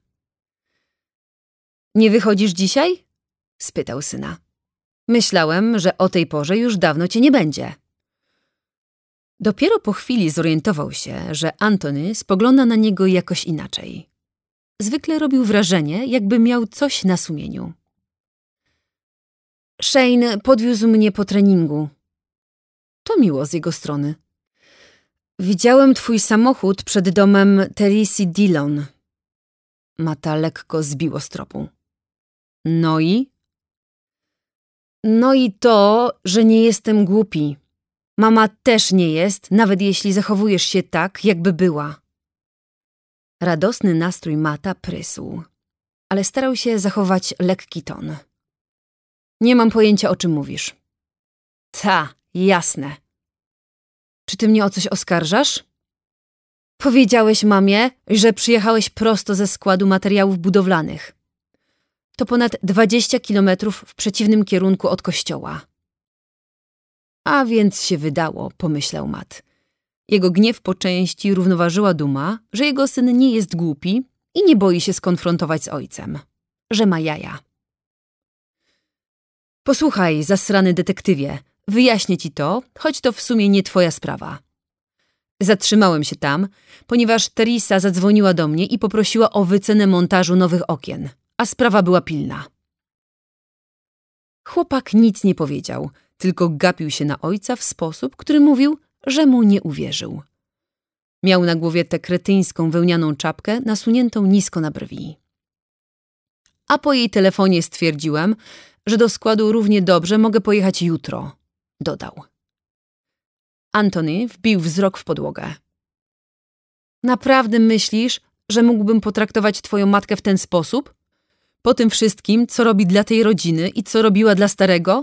Nie wychodzisz dzisiaj? Spytał syna. Myślałem, że o tej porze już dawno cię nie będzie. Dopiero po chwili zorientował się, że Antony spogląda na niego jakoś inaczej. Zwykle robił wrażenie, jakby miał coś na sumieniu. Shane podwiózł mnie po treningu. To miło z jego strony. Widziałem twój samochód przed domem Teresy Dillon. Mata lekko zbiło z tropu. No i? No i to, że nie jestem głupi. Mama też nie jest, nawet jeśli zachowujesz się tak, jakby była. Radosny nastrój Mata prysł, ale starał się zachować lekki ton. Nie mam pojęcia, o czym mówisz. Ta, jasne. Czy ty mnie o coś oskarżasz? Powiedziałeś mamie, że przyjechałeś prosto ze składu materiałów budowlanych. To ponad 20 kilometrów w przeciwnym kierunku od kościoła. A więc się wydało, pomyślał Matt. Jego gniew po części równoważyła duma, że jego syn nie jest głupi i nie boi się skonfrontować z ojcem. Że ma jaja. Posłuchaj, zasrany detektywie, wyjaśnię ci to, choć to w sumie nie twoja sprawa. Zatrzymałem się tam, ponieważ Teresa zadzwoniła do mnie i poprosiła o wycenę montażu nowych okien, a sprawa była pilna. Chłopak nic nie powiedział, tylko gapił się na ojca w sposób, który mówił, że mu nie uwierzył. Miał na głowie tę kretyńską wełnianą czapkę nasuniętą nisko na brwi. A po jej telefonie stwierdziłem, że do składu równie dobrze mogę pojechać jutro, dodał. Antony wbił wzrok w podłogę. Naprawdę myślisz, że mógłbym potraktować twoją matkę w ten sposób? Po tym wszystkim, co robi dla tej rodziny i co robiła dla starego?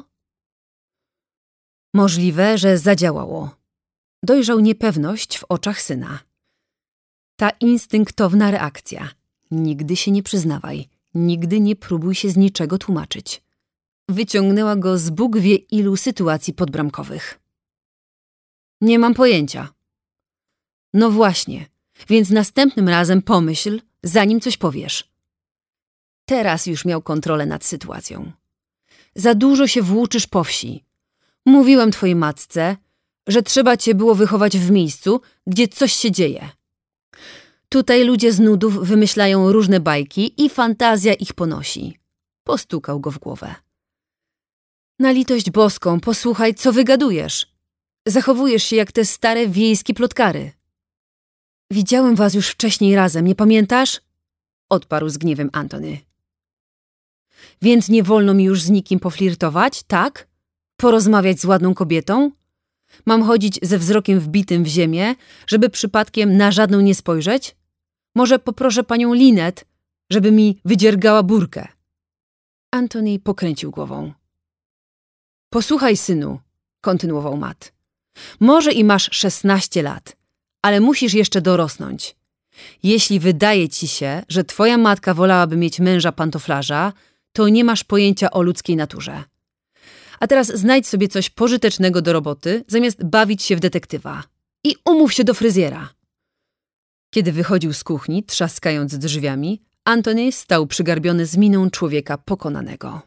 Możliwe, że zadziałało. Dojrzał niepewność w oczach syna. Ta instynktowna reakcja. Nigdy się nie przyznawaj. Nigdy nie próbuj się z niczego tłumaczyć. Wyciągnęła go z Bóg wie ilu sytuacji podbramkowych. Nie mam pojęcia. No właśnie, więc następnym razem pomyśl, zanim coś powiesz. Teraz już miał kontrolę nad sytuacją. Za dużo się włóczysz po wsi. Mówiłem twojej matce, że trzeba cię było wychować w miejscu, gdzie coś się dzieje. Tutaj ludzie z nudów wymyślają różne bajki i fantazja ich ponosi. Postukał go w głowę. Na litość boską, posłuchaj, co wygadujesz. Zachowujesz się jak te stare wiejskie plotkary. Widziałem was już wcześniej razem, nie pamiętasz? Odparł z gniewem Antony. Więc nie wolno mi już z nikim poflirtować, tak? Porozmawiać z ładną kobietą? Mam chodzić ze wzrokiem wbitym w ziemię, żeby przypadkiem na żadną nie spojrzeć? Może poproszę panią Linet, żeby mi wydziergała burkę? Antony pokręcił głową. Posłuchaj, synu, kontynuował Matt. Może i masz 16 lat, ale musisz jeszcze dorosnąć. Jeśli wydaje ci się, że twoja matka wolałaby mieć męża pantoflarza, to nie masz pojęcia o ludzkiej naturze. A teraz znajdź sobie coś pożytecznego do roboty, zamiast bawić się w detektywa. I umów się do fryzjera. Kiedy wychodził z kuchni, trzaskając drzwiami, Antony stał przygarbiony z miną człowieka pokonanego.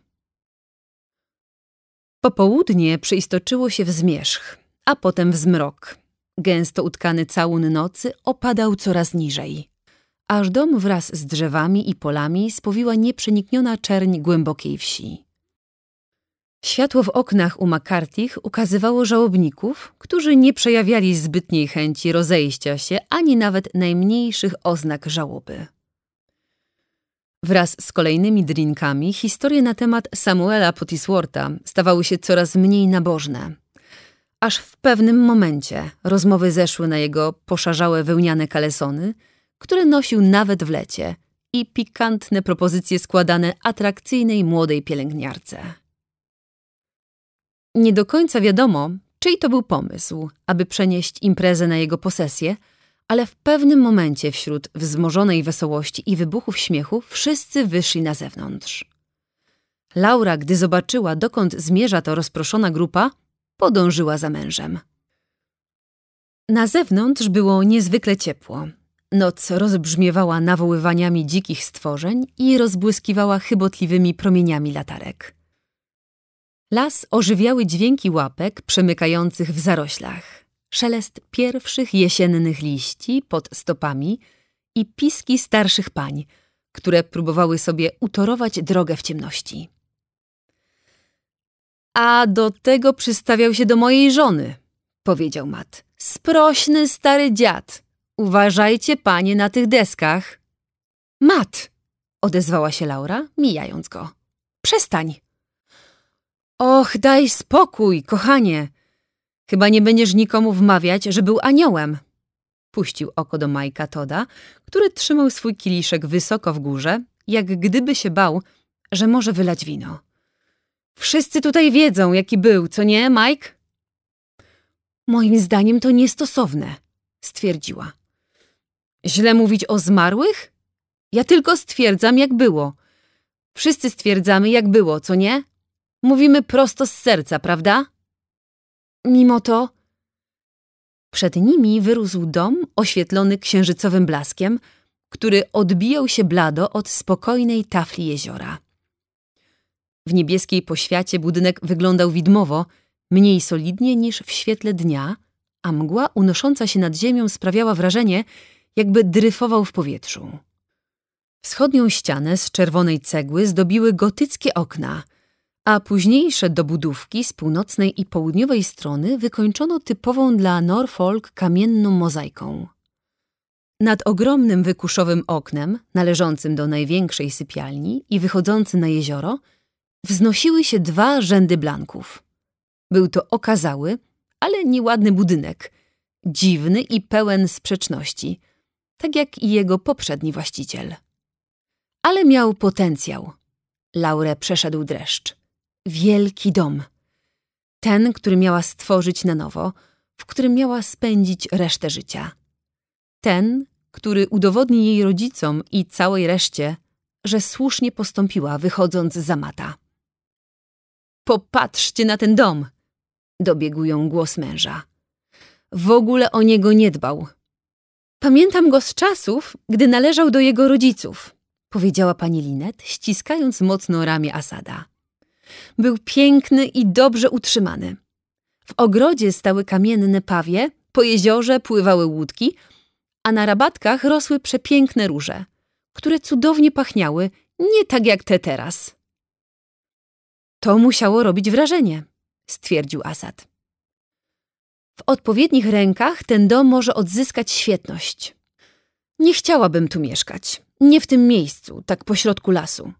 Popołudnie przeistoczyło się w zmierzch, a potem w zmrok. Gęsto utkany całun nocy opadał coraz niżej, aż dom wraz z drzewami i polami spowiła nieprzenikniona czerń głębokiej wsi. Światło w oknach u McCarthy'ch ukazywało żałobników, którzy nie przejawiali zbytniej chęci rozejścia się ani nawet najmniejszych oznak żałoby. Wraz z kolejnymi drinkami historie na temat Samuela Pottiswortha stawały się coraz mniej nabożne. Aż w pewnym momencie rozmowy zeszły na jego poszarzałe wełniane kalesony, które nosił nawet w lecie, i pikantne propozycje składane atrakcyjnej młodej pielęgniarce. Nie do końca wiadomo, czyj to był pomysł, aby przenieść imprezę na jego posesję, ale w pewnym momencie wśród wzmożonej wesołości i wybuchów śmiechu wszyscy wyszli na zewnątrz. Laura, gdy zobaczyła, dokąd zmierza ta rozproszona grupa, podążyła za mężem. Na zewnątrz było niezwykle ciepło. Noc rozbrzmiewała nawoływaniami dzikich stworzeń i rozbłyskiwała chybotliwymi promieniami latarek. Las ożywiały dźwięki łapek przemykających w zaroślach, szelest pierwszych jesiennych liści pod stopami i piski starszych pań, które próbowały sobie utorować drogę w ciemności. A do tego przystawiał się do mojej żony, powiedział Matt. Sprośny stary dziad. Uważajcie, panie, na tych deskach. Matt, odezwała się Laura, mijając go. Przestań. Och, daj spokój, kochanie. Chyba nie będziesz nikomu wmawiać, że był aniołem. Puścił oko do Mike'a Todda, który trzymał swój kieliszek wysoko w górze, jak gdyby się bał, że może wylać wino. Wszyscy tutaj wiedzą, jaki był, co nie, Mike? Moim zdaniem to niestosowne, stwierdziła. Źle mówić o zmarłych? Ja tylko stwierdzam, jak było. Wszyscy stwierdzamy, jak było, co nie? Mówimy prosto z serca, prawda? Mimo to... Przed nimi wyrósł dom oświetlony księżycowym blaskiem, który odbijał się blado od spokojnej tafli jeziora. W niebieskiej poświacie budynek wyglądał widmowo, mniej solidnie niż w świetle dnia, a mgła unosząca się nad ziemią sprawiała wrażenie, jakby dryfował w powietrzu. Wschodnią ścianę z czerwonej cegły zdobiły gotyckie okna, a późniejsze dobudówki z północnej i południowej strony wykończono typową dla Norfolk kamienną mozaiką. Nad ogromnym wykuszowym oknem, należącym do największej sypialni i wychodzącym na jezioro, wznosiły się 2 rzędy blanków. Był to okazały, ale nieładny budynek, dziwny i pełen sprzeczności, tak jak i jego poprzedni właściciel. Ale miał potencjał. Laurę przeszedł dreszcz. Wielki dom. Ten, który miała stworzyć na nowo, w którym miała spędzić resztę życia. Ten, który udowodni jej rodzicom i całej reszcie, że słusznie postąpiła, wychodząc za Matta. Popatrzcie na ten dom! Dobiegł ją głos męża. W ogóle o niego nie dbał. Pamiętam go z czasów, gdy należał do jego rodziców, powiedziała pani Lynette, ściskając mocno ramię Asada. Był piękny i dobrze utrzymany. W ogrodzie stały kamienne pawie, po jeziorze pływały łódki, a na rabatkach rosły przepiękne róże, które cudownie pachniały, nie tak jak te teraz. To musiało robić wrażenie, stwierdził Asad. W odpowiednich rękach ten dom może odzyskać świetność. Nie chciałabym tu mieszkać, nie w tym miejscu, tak pośrodku lasu.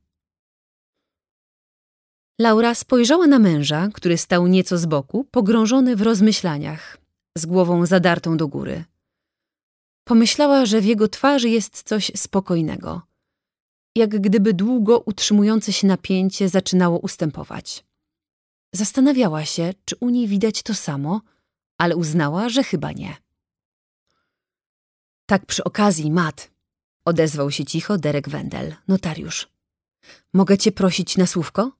Laura spojrzała na męża, który stał nieco z boku, pogrążony w rozmyślaniach, z głową zadartą do góry. Pomyślała, że w jego twarzy jest coś spokojnego, jak gdyby długo utrzymujące się napięcie zaczynało ustępować. Zastanawiała się, czy u niej widać to samo, ale uznała, że chyba nie. Tak przy okazji, Matt, odezwał się cicho Derek Wendell, notariusz. Mogę cię prosić na słówko?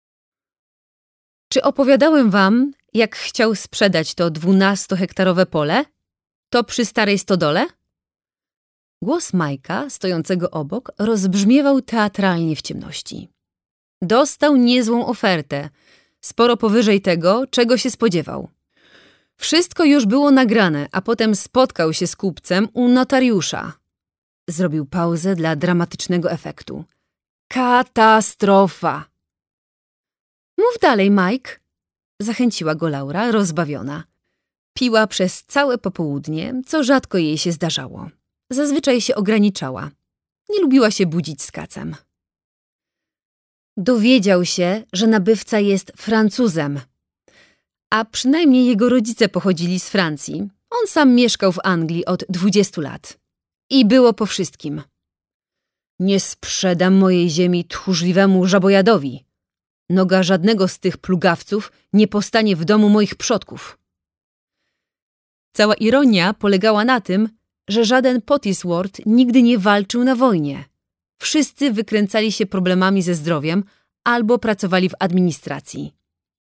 Czy opowiadałem wam, jak chciał sprzedać to 12-hektarowe pole? To przy starej stodole? Głos Majka, stojącego obok, rozbrzmiewał teatralnie w ciemności. Dostał niezłą ofertę, sporo powyżej tego, czego się spodziewał. Wszystko już było nagrane, a potem spotkał się z kupcem u notariusza. Zrobił pauzę dla dramatycznego efektu. Katastrofa! Mów dalej, Mike, zachęciła go Laura, rozbawiona. Piła przez całe popołudnie, co rzadko jej się zdarzało. Zazwyczaj się ograniczała. Nie lubiła się budzić z kacem. Dowiedział się, że nabywca jest Francuzem, a przynajmniej jego rodzice pochodzili z Francji. On sam mieszkał w Anglii od 20 lat. I było po wszystkim. Nie sprzedam mojej ziemi tchórzliwemu żabojadowi. Noga żadnego z tych plugawców nie postanie w domu moich przodków. Cała ironia polegała na tym, że żaden Pottysworth nigdy nie walczył na wojnie. Wszyscy wykręcali się problemami ze zdrowiem albo pracowali w administracji.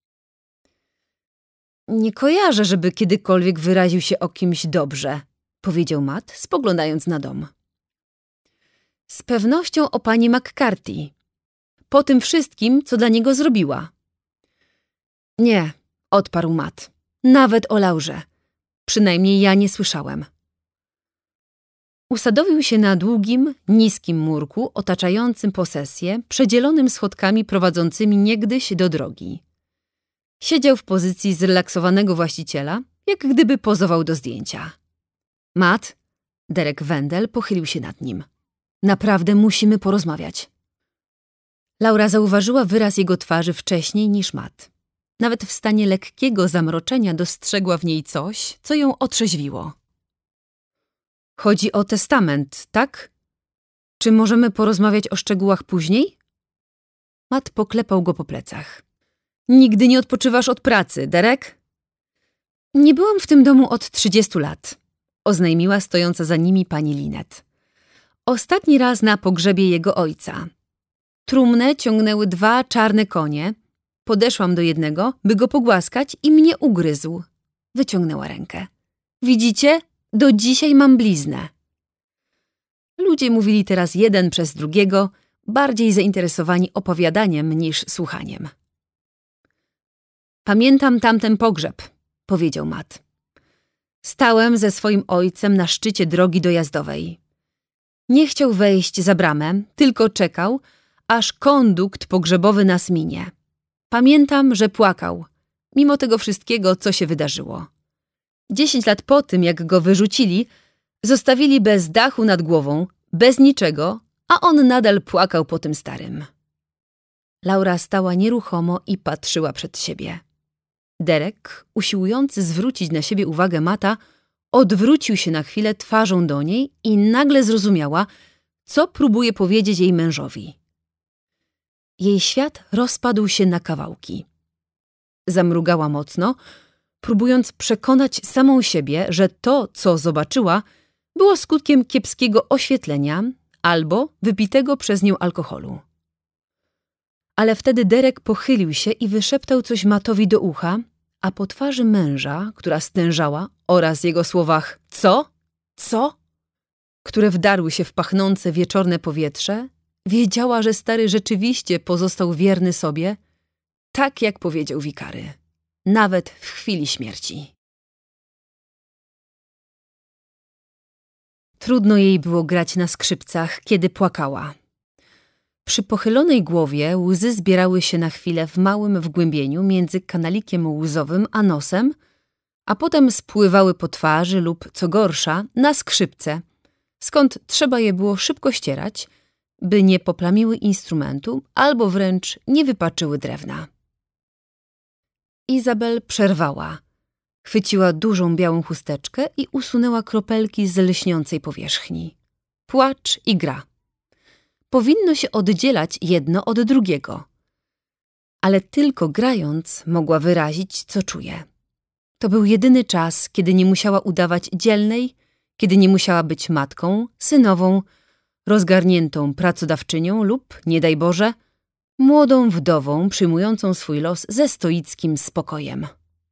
Nie kojarzę, żeby kiedykolwiek wyraził się o kimś dobrze, powiedział Matt, spoglądając na dom. Z pewnością o pani McCarthy. Po tym wszystkim, co dla niego zrobiła. Nie, odparł Matt. Nawet o Laurze. Przynajmniej ja nie słyszałem. Usadowił się na długim, niskim murku otaczającym posesję, przedzielonym schodkami prowadzącymi niegdyś do drogi. Siedział w pozycji zrelaksowanego właściciela jak gdyby pozował do zdjęcia. Matt, Derek Wendell pochylił się nad nim. Naprawdę musimy porozmawiać. Laura zauważyła wyraz jego twarzy wcześniej niż Matt. Nawet w stanie lekkiego zamroczenia dostrzegła w niej coś, co ją otrzeźwiło. Chodzi o testament, tak? Czy możemy porozmawiać o szczegółach później? Matt poklepał go po plecach. Nigdy nie odpoczywasz od pracy, Derek? Nie byłam w tym domu od 30 lat, oznajmiła stojąca za nimi pani Lynette. Ostatni raz na pogrzebie jego ojca. Trumnę ciągnęły 2 czarne konie. Podeszłam do jednego, by go pogłaskać i mnie ugryzł. Wyciągnęła rękę. Widzicie? Do dzisiaj mam bliznę. Ludzie mówili teraz jeden przez drugiego, bardziej zainteresowani opowiadaniem niż słuchaniem. Pamiętam tamten pogrzeb, powiedział Matt. Stałem ze swoim ojcem na szczycie drogi dojazdowej. Nie chciał wejść za bramę, tylko czekał, aż kondukt pogrzebowy nas minie. Pamiętam, że płakał, mimo tego wszystkiego, co się wydarzyło. 10 lat po tym, jak go wyrzucili, zostawili bez dachu nad głową, bez niczego, a on nadal płakał po tym starym. Laura stała nieruchomo i patrzyła przed siebie. Derek, usiłujący zwrócić na siebie uwagę Matta, odwrócił się na chwilę twarzą do niej i nagle zrozumiała, co próbuje powiedzieć jej mężowi. Jej świat rozpadł się na kawałki. Zamrugała mocno, próbując przekonać samą siebie, że to, co zobaczyła, było skutkiem kiepskiego oświetlenia albo wypitego przez nią alkoholu. Ale wtedy Derek pochylił się i wyszeptał coś Mattowi do ucha, a po twarzy męża, która stężała, oraz jego słowach „co? Co?”, które wdarły się w pachnące wieczorne powietrze, wiedziała, że stary rzeczywiście pozostał wierny sobie, tak jak powiedział wikary, nawet w chwili śmierci. Trudno jej było grać na skrzypcach, kiedy płakała. Przy pochylonej głowie łzy zbierały się na chwilę w małym wgłębieniu między kanalikiem łzowym a nosem, a potem spływały po twarzy lub, co gorsza, na skrzypce, skąd trzeba je było szybko ścierać, by nie poplamiły instrumentu albo wręcz nie wypaczyły drewna. Izabel przerwała. Chwyciła dużą białą chusteczkę i usunęła kropelki z lśniącej powierzchni. Płacz i gra. Powinno się oddzielać jedno od drugiego. Ale tylko grając mogła wyrazić, co czuje. To był jedyny czas, kiedy nie musiała udawać dzielnej, kiedy nie musiała być matką, synową, rozgarniętą pracodawczynią lub, nie daj Boże, młodą wdową przyjmującą swój los ze stoickim spokojem.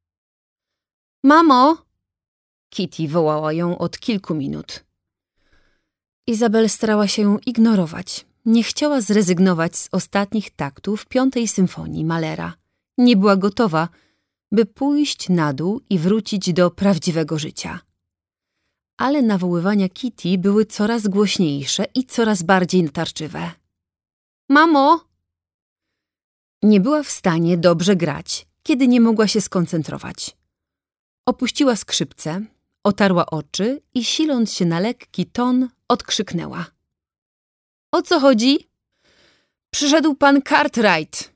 Mamo! Kitty wołała ją od kilku minut. Izabel starała się ją ignorować. Nie chciała zrezygnować z ostatnich taktów 5. symfonii Mahlera. Nie była gotowa, by pójść na dół i wrócić do prawdziwego życia. Ale nawoływania Kitty były coraz głośniejsze i coraz bardziej natarczywe. Mamo! Nie była w stanie dobrze grać, kiedy nie mogła się skoncentrować. Opuściła skrzypce, otarła oczy i siląc się na lekki ton, odkrzyknęła. O co chodzi? Przyszedł pan Cartwright.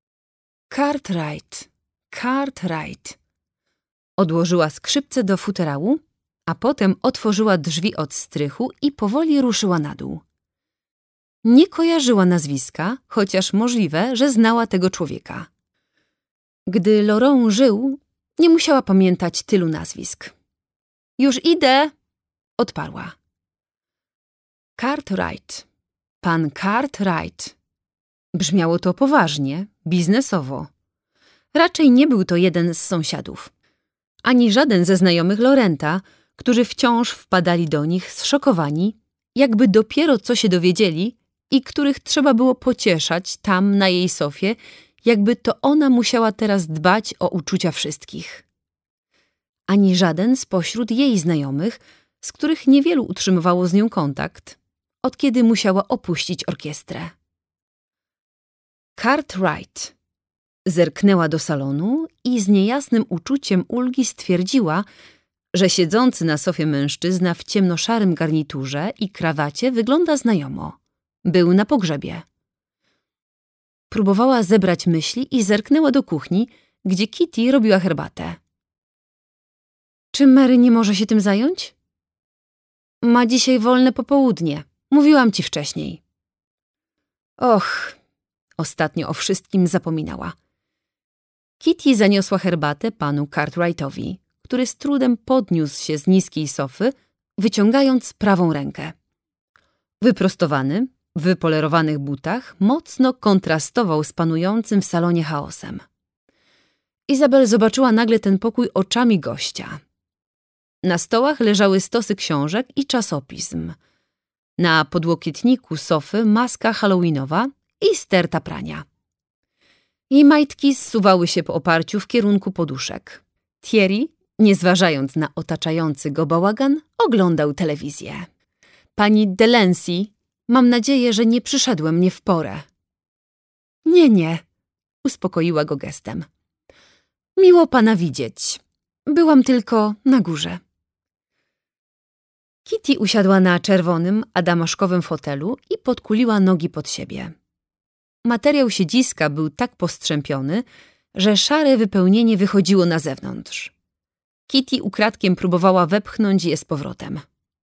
Cartwright. Odłożyła skrzypce do futerału, a potem otworzyła drzwi od strychu i powoli ruszyła na dół. Nie kojarzyła nazwiska, chociaż możliwe, że znała tego człowieka. Gdy Laurent żył, nie musiała pamiętać tylu nazwisk. Już idę, odparła. Cartwright. Pan Cartwright. Brzmiało to poważnie, biznesowo. Raczej nie był to jeden z sąsiadów, ani żaden ze znajomych Laurenta, którzy wciąż wpadali do nich zszokowani, jakby dopiero co się dowiedzieli i których trzeba było pocieszać tam na jej sofie, jakby to ona musiała teraz dbać o uczucia wszystkich. Ani żaden spośród jej znajomych, z których niewielu utrzymywało z nią kontakt, od kiedy musiała opuścić orkiestrę. Cartwright. Zerknęła do salonu i z niejasnym uczuciem ulgi stwierdziła, że siedzący na sofie mężczyzna w ciemnoszarym garniturze i krawacie wygląda znajomo. Był na pogrzebie. Próbowała zebrać myśli i zerknęła do kuchni, gdzie Kitty robiła herbatę. Czy Mary nie może się tym zająć? Ma dzisiaj wolne popołudnie. Mówiłam ci wcześniej. Och, ostatnio o wszystkim zapominała. Kitty zaniosła herbatę panu Cartwrightowi, który z trudem podniósł się z niskiej sofy, wyciągając prawą rękę. Wyprostowany, w wypolerowanych butach, mocno kontrastował z panującym w salonie chaosem. Izabel zobaczyła nagle ten pokój oczami gościa. Na stołach leżały stosy książek i czasopism. Na podłokietniku sofy maska halloweenowa i sterta prania. Jej majtki zsuwały się po oparciu w kierunku poduszek. Thierry, nie zważając na otaczający go bałagan, oglądał telewizję. Pani Delancey, mam nadzieję, że nie przyszedłem nie w porę. Nie, uspokoiła go gestem. Miło pana widzieć. Byłam tylko na górze. Kitty usiadła na czerwonym, adamaszkowym fotelu i podkuliła nogi pod siebie. Materiał siedziska był tak postrzępiony, że szare wypełnienie wychodziło na zewnątrz. Kitty ukradkiem próbowała wepchnąć je z powrotem.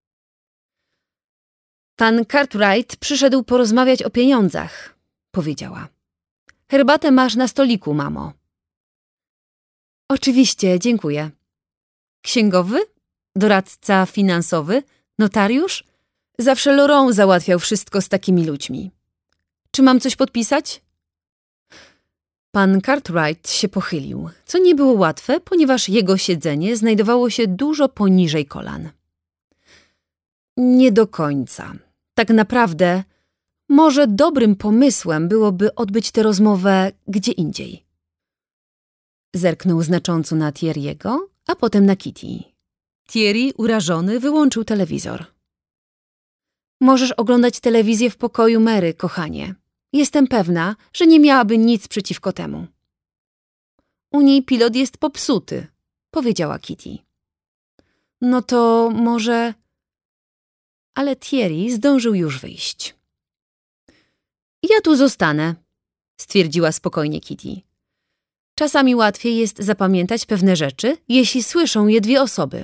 Pan Cartwright przyszedł porozmawiać o pieniądzach, powiedziała. Herbatę masz na stoliku, mamo. Oczywiście, dziękuję. Księgowy? Doradca finansowy? Notariusz? Zawsze Laurent załatwiał wszystko z takimi ludźmi. Czy mam coś podpisać? Pan Cartwright się pochylił, co nie było łatwe, ponieważ jego siedzenie znajdowało się dużo poniżej kolan. Nie do końca. Tak naprawdę, może dobrym pomysłem byłoby odbyć tę rozmowę gdzie indziej. Zerknął znacząco na Thierry'ego, a potem na Kitty. Thierry, urażony, wyłączył telewizor. Możesz oglądać telewizję w pokoju Mary, kochanie. Jestem pewna, że nie miałaby nic przeciwko temu. U niej pilot jest popsuty, powiedziała Kitty. No to może... Ale Thierry zdążył już wyjść. Ja tu zostanę, stwierdziła spokojnie Kitty. Czasami łatwiej jest zapamiętać pewne rzeczy, jeśli słyszą je dwie osoby.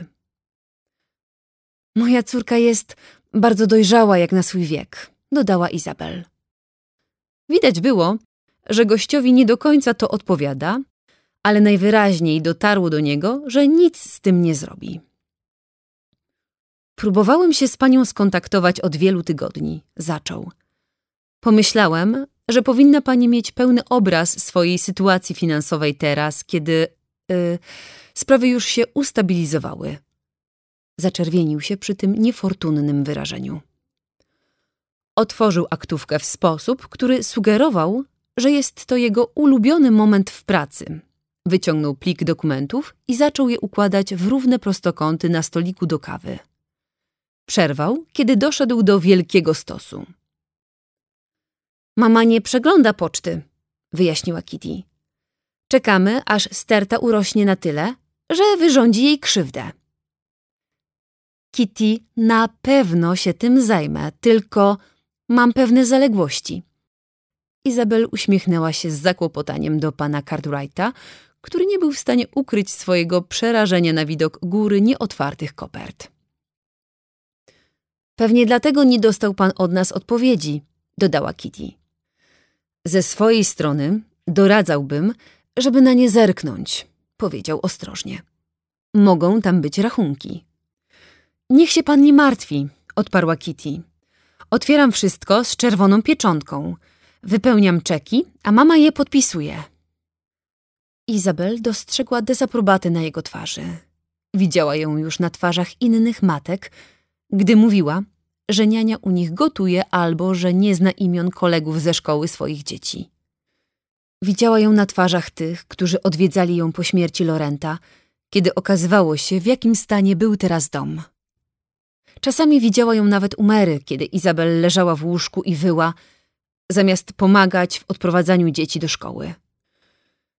Moja córka jest bardzo dojrzała jak na swój wiek, dodała Izabel. Widać było, że gościowi nie do końca to odpowiada, ale najwyraźniej dotarło do niego, że nic z tym nie zrobi. Próbowałem się z panią skontaktować od wielu tygodni, zaczął. Pomyślałem, że powinna pani mieć pełny obraz swojej sytuacji finansowej teraz, kiedy sprawy już się ustabilizowały. Zaczerwienił się przy tym niefortunnym wyrażeniu. Otworzył aktówkę w sposób, który sugerował, że jest to jego ulubiony moment w pracy. Wyciągnął plik dokumentów i zaczął je układać w równe prostokąty na stoliku do kawy. Przerwał, kiedy doszedł do wielkiego stosu. Mama nie przegląda poczty, wyjaśniła Kitty. Czekamy, aż sterta urośnie na tyle, że wyrządzi jej krzywdę. Kitty, na pewno się tym zajmę, tylko mam pewne zaległości. Izabel uśmiechnęła się z zakłopotaniem do pana Cartwrighta, który nie był w stanie ukryć swojego przerażenia na widok góry nieotwartych kopert. Pewnie dlatego nie dostał pan od nas odpowiedzi, dodała Kitty. Ze swojej strony doradzałbym, żeby na nie zerknąć, powiedział ostrożnie. Mogą tam być rachunki. Niech się pan nie martwi, odparła Kitty. Otwieram wszystko z czerwoną pieczątką. Wypełniam czeki, a mama je podpisuje. Izabel dostrzegła dezaprobatę na jego twarzy. Widziała ją już na twarzach innych matek, gdy mówiła, że niania u nich gotuje albo że nie zna imion kolegów ze szkoły swoich dzieci. Widziała ją na twarzach tych, którzy odwiedzali ją po śmierci Laurenta, kiedy okazywało się, w jakim stanie był teraz dom. Czasami widziała ją nawet u Mary, kiedy Izabel leżała w łóżku i wyła, zamiast pomagać w odprowadzaniu dzieci do szkoły.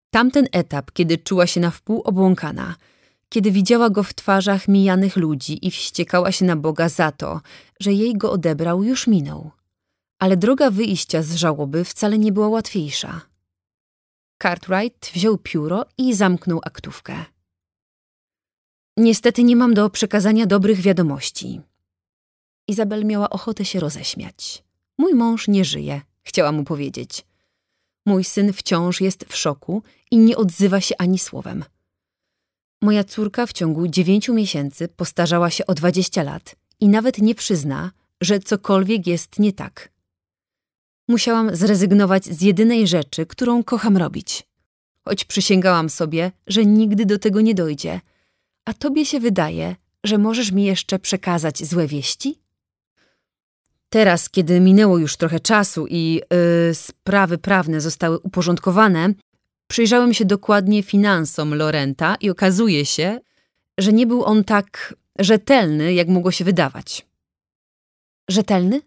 Tamten etap, kiedy czuła się na wpół obłąkana, kiedy widziała go w twarzach mijanych ludzi i wściekała się na Boga za to, że jej go odebrał, już minął. Ale droga wyjścia z żałoby wcale nie była łatwiejsza. Cartwright wziął pióro i zamknął aktówkę. Niestety nie mam do przekazania dobrych wiadomości. Izabel miała ochotę się roześmiać. Mój mąż nie żyje, chciała mu powiedzieć. Mój syn wciąż jest w szoku i nie odzywa się ani słowem. Moja córka w ciągu 9 miesięcy postarzała się o 20 lat i nawet nie przyzna, że cokolwiek jest nie tak. Musiałam zrezygnować z jedynej rzeczy, którą kocham robić. Choć przysięgałam sobie, że nigdy do tego nie dojdzie. A tobie się wydaje, że możesz mi jeszcze przekazać złe wieści? Teraz, kiedy minęło już trochę czasu i sprawy prawne zostały uporządkowane, przyjrzałem się dokładnie finansom Laurenta i okazuje się, że nie był on tak rzetelny, jak mogło się wydawać. Rzetelny?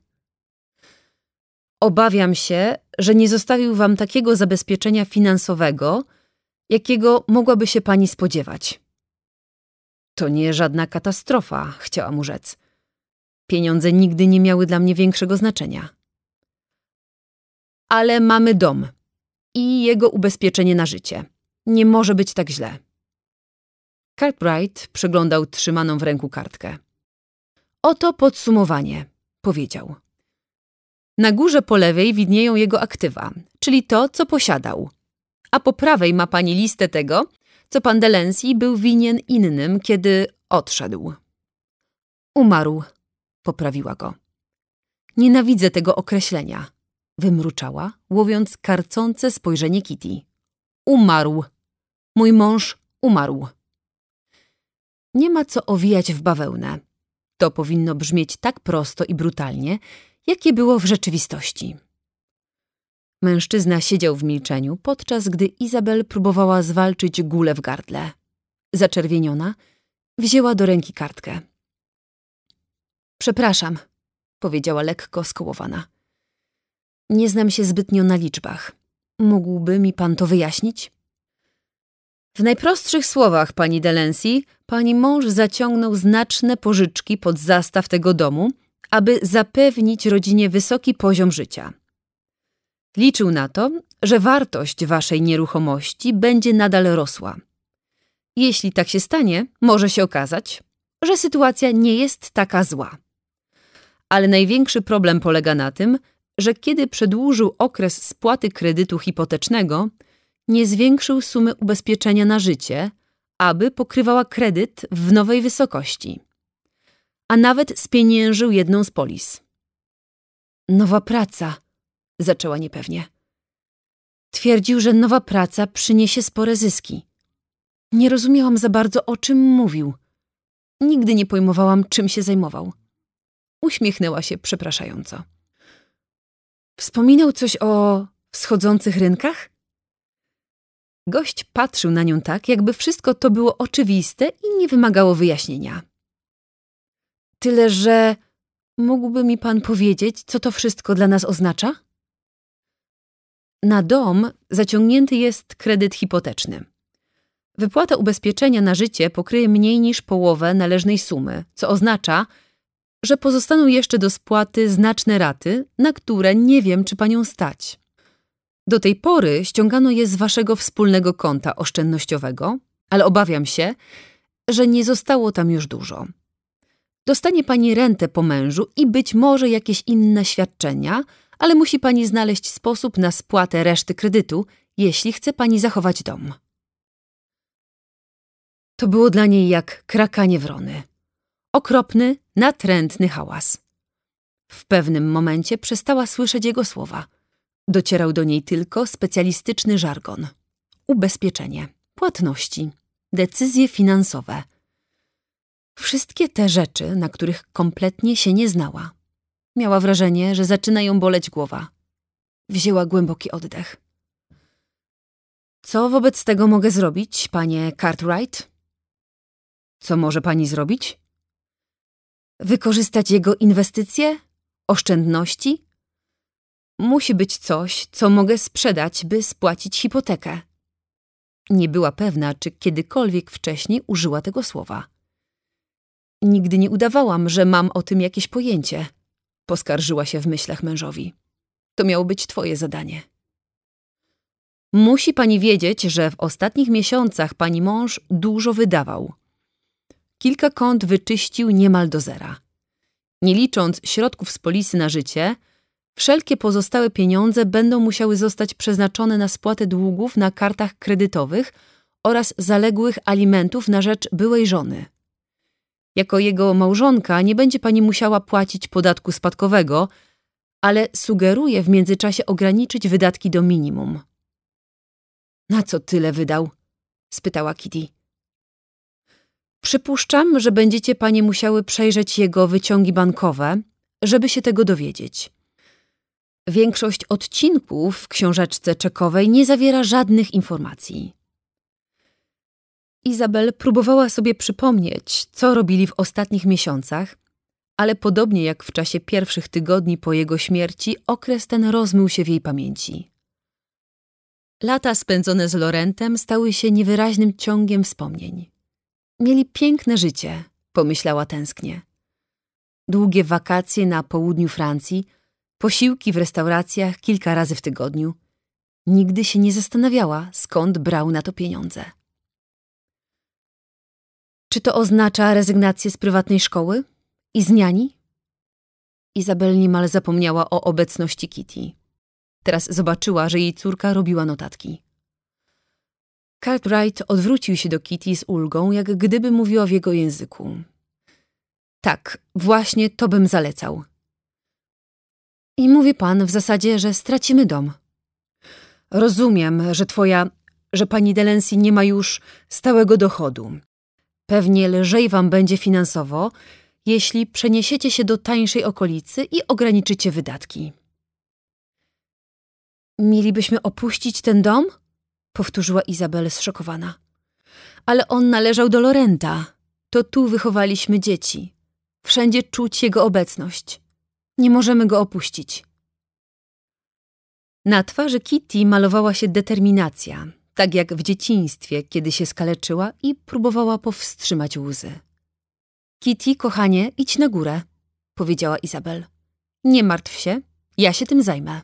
Obawiam się, że nie zostawił wam takiego zabezpieczenia finansowego, jakiego mogłaby się pani spodziewać. To nie żadna katastrofa, chciała mu rzec. Pieniądze nigdy nie miały dla mnie większego znaczenia. Ale mamy dom i jego ubezpieczenie na życie. Nie może być tak źle. Cartwright przeglądał trzymaną w ręku kartkę. Oto podsumowanie, powiedział. Na górze po lewej widnieją jego aktywa, czyli to, co posiadał. A po prawej ma pani listę tego, co pan Delancey był winien innym, kiedy odszedł. Umarł, poprawiła go. Nienawidzę tego określenia, wymruczała, łowiąc karcące spojrzenie Kitty. Umarł. Mój mąż umarł. Nie ma co owijać w bawełnę. To powinno brzmieć tak prosto i brutalnie, jakie było w rzeczywistości. Mężczyzna siedział w milczeniu, podczas gdy Izabel próbowała zwalczyć gulę w gardle. Zaczerwieniona, wzięła do ręki kartkę. Przepraszam, powiedziała lekko skołowana. Nie znam się zbytnio na liczbach. Mógłby mi pan to wyjaśnić? W najprostszych słowach, pani Delancey, pani mąż zaciągnął znaczne pożyczki pod zastaw tego domu, aby zapewnić rodzinie wysoki poziom życia. Liczył na to, że wartość waszej nieruchomości będzie nadal rosła. Jeśli tak się stanie, może się okazać, że sytuacja nie jest taka zła. Ale największy problem polega na tym, że kiedy przedłużył okres spłaty kredytu hipotecznego, nie zwiększył sumy ubezpieczenia na życie, aby pokrywała kredyt w nowej wysokości. A nawet spieniężył jedną z polis. Nowa praca, zaczęła niepewnie. Twierdził, że nowa praca przyniesie spore zyski. Nie rozumiałam za bardzo, o czym mówił. Nigdy nie pojmowałam, czym się zajmował. Uśmiechnęła się przepraszająco. Wspominał coś o wschodzących rynkach? Gość patrzył na nią tak, jakby wszystko to było oczywiste i nie wymagało wyjaśnienia. Tyle, że mógłby mi pan powiedzieć, co to wszystko dla nas oznacza? Na dom zaciągnięty jest kredyt hipoteczny. Wypłata ubezpieczenia na życie pokryje mniej niż połowę należnej sumy, co oznacza, że pozostaną jeszcze do spłaty znaczne raty, na które nie wiem, czy panią stać. Do tej pory ściągano je z waszego wspólnego konta oszczędnościowego, ale obawiam się, że nie zostało tam już dużo. Dostanie pani rentę po mężu i być może jakieś inne świadczenia, ale musi pani znaleźć sposób na spłatę reszty kredytu, jeśli chce pani zachować dom. To było dla niej jak krakanie wrony. Okropny, natrętny hałas. W pewnym momencie przestała słyszeć jego słowa. Docierał do niej tylko specjalistyczny żargon. Ubezpieczenie, płatności, decyzje finansowe. Wszystkie te rzeczy, na których kompletnie się nie znała. Miała wrażenie, że zaczyna ją boleć głowa. Wzięła głęboki oddech. Co wobec tego mogę zrobić, panie Cartwright? Co może pani zrobić? Wykorzystać jego inwestycje? Oszczędności? Musi być coś, co mogę sprzedać, by spłacić hipotekę. Nie była pewna, czy kiedykolwiek wcześniej użyła tego słowa. Nigdy nie udawałam, że mam o tym jakieś pojęcie, poskarżyła się w myślach mężowi. To miało być twoje zadanie. Musi pani wiedzieć, że w ostatnich miesiącach pani mąż dużo wydawał. Kilka kont wyczyścił niemal do zera. Nie licząc środków z polisy na życie, wszelkie pozostałe pieniądze będą musiały zostać przeznaczone na spłatę długów na kartach kredytowych oraz zaległych alimentów na rzecz byłej żony. Jako jego małżonka nie będzie pani musiała płacić podatku spadkowego, ale sugeruje w międzyczasie ograniczyć wydatki do minimum. Na co tyle wydał? Spytała Kitty. Przypuszczam, że będziecie panie musiały przejrzeć jego wyciągi bankowe, żeby się tego dowiedzieć. Większość odcinków w książeczce czekowej nie zawiera żadnych informacji. Izabel próbowała sobie przypomnieć, co robili w ostatnich miesiącach, ale podobnie jak w czasie pierwszych tygodni po jego śmierci, okres ten rozmył się w jej pamięci. Lata spędzone z Laurentem stały się niewyraźnym ciągiem wspomnień. Mieli piękne życie, pomyślała tęsknie. Długie wakacje na południu Francji, posiłki w restauracjach kilka razy w tygodniu. Nigdy się nie zastanawiała, skąd brał na to pieniądze. Czy to oznacza rezygnację z prywatnej szkoły? I z niani? Izabel niemal zapomniała o obecności Kitty. Teraz zobaczyła, że jej córka robiła notatki. Cartwright odwrócił się do Kitty z ulgą, jak gdyby mówiła w jego języku. Tak, właśnie to bym zalecał. I mówi pan w zasadzie, że stracimy dom. Rozumiem, że pani Delancey nie ma już stałego dochodu. Pewnie lżej wam będzie finansowo, jeśli przeniesiecie się do tańszej okolicy i ograniczycie wydatki. Mielibyśmy opuścić ten dom? Powtórzyła Izabel zszokowana. Ale on należał do Laurenta. To tu wychowaliśmy dzieci. Wszędzie czuć jego obecność. Nie możemy go opuścić. Na twarzy Kitty malowała się determinacja, tak jak w dzieciństwie, kiedy się skaleczyła i próbowała powstrzymać łzy. Kitty, kochanie, idź na górę, powiedziała Izabel. Nie martw się, ja się tym zajmę.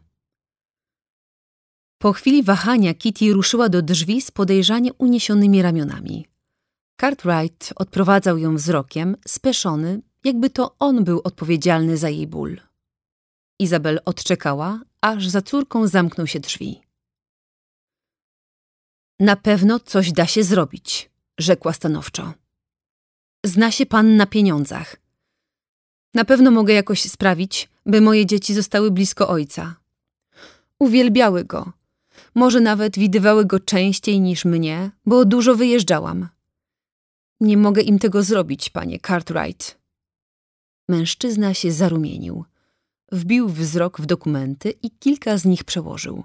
Po chwili wahania Kitty ruszyła do drzwi z podejrzanie uniesionymi ramionami. Cartwright odprowadzał ją wzrokiem, speszony, jakby to on był odpowiedzialny za jej ból. Izabel odczekała, aż za córką zamkną się drzwi. Na pewno coś da się zrobić, rzekła stanowczo. Zna się pan na pieniądzach. Na pewno mogę jakoś sprawić, by moje dzieci zostały blisko ojca. Uwielbiały go. Może nawet widywały go częściej niż mnie, bo dużo wyjeżdżałam. Nie mogę im tego zrobić, panie Cartwright. Mężczyzna się zarumienił. Wbił wzrok w dokumenty i kilka z nich przełożył.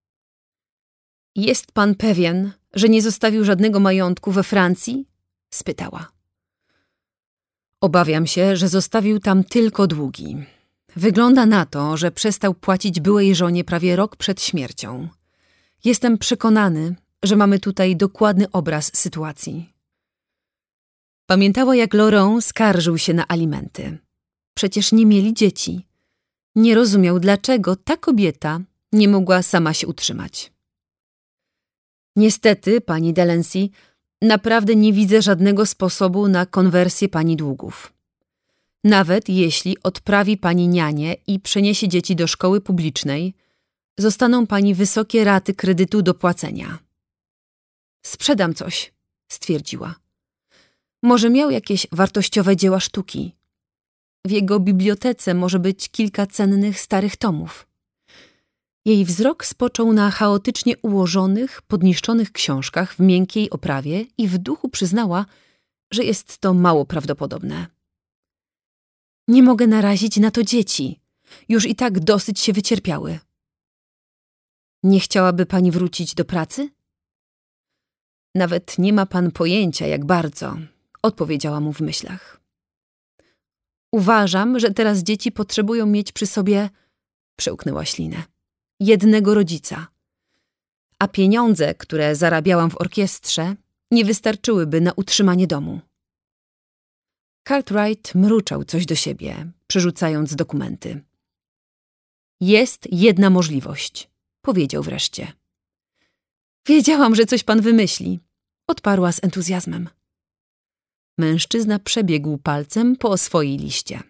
Jest pan pewien, że nie zostawił żadnego majątku we Francji? Spytała. Obawiam się, że zostawił tam tylko długi. Wygląda na to, że przestał płacić byłej żonie prawie rok przed śmiercią. Jestem przekonany, że mamy tutaj dokładny obraz sytuacji. Pamiętała, jak Laurent skarżył się na alimenty. Przecież nie mieli dzieci. Nie rozumiał, dlaczego ta kobieta nie mogła sama się utrzymać. Niestety, pani Delancey, naprawdę nie widzę żadnego sposobu na konwersję pani długów. Nawet jeśli odprawi pani nianię i przeniesie dzieci do szkoły publicznej, zostaną pani wysokie raty kredytu do płacenia. Sprzedam coś, stwierdziła. Może miał jakieś wartościowe dzieła sztuki. W jego bibliotece może być kilka cennych starych tomów. Jej wzrok spoczął na chaotycznie ułożonych, podniszczonych książkach w miękkiej oprawie i w duchu przyznała, że jest to mało prawdopodobne. Nie mogę narazić na to dzieci. Już i tak dosyć się wycierpiały. Nie chciałaby pani wrócić do pracy? Nawet nie ma pan pojęcia, jak bardzo, odpowiedziała mu w myślach. Uważam, że teraz dzieci potrzebują mieć przy sobie, przełknęła ślinę, jednego rodzica. a pieniądze, które zarabiałam w orkiestrze, nie wystarczyłyby na utrzymanie domu. Cartwright mruczał coś do siebie, przerzucając dokumenty. Jest jedna możliwość, powiedział wreszcie. Wiedziałam, że coś pan wymyśli, odparła z entuzjazmem. Mężczyzna przebiegł palcem po swojej liście.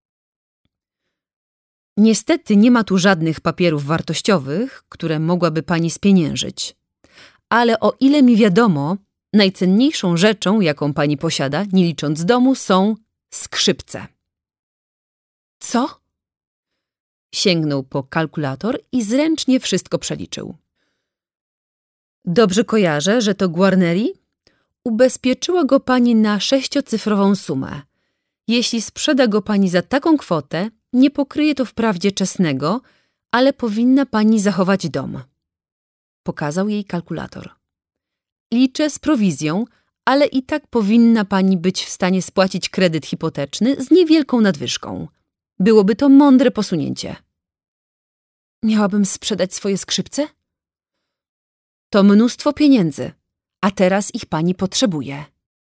Niestety nie ma tu żadnych papierów wartościowych, które mogłaby pani spieniężyć. Ale o ile mi wiadomo, najcenniejszą rzeczą, jaką pani posiada, nie licząc domu, są skrzypce. Co? Sięgnął po kalkulator i zręcznie wszystko przeliczył. Dobrze kojarzę, że to Guarneri? Ubezpieczyła go pani na 6-cyfrową sumę. Jeśli sprzeda go pani za taką kwotę, nie pokryje to wprawdzie czesnego, ale powinna pani zachować dom. Pokazał jej kalkulator. Liczę z prowizją, ale i tak powinna pani być w stanie spłacić kredyt hipoteczny z niewielką nadwyżką. Byłoby to mądre posunięcie. Miałabym sprzedać swoje skrzypce? To mnóstwo pieniędzy, a teraz ich pani potrzebuje.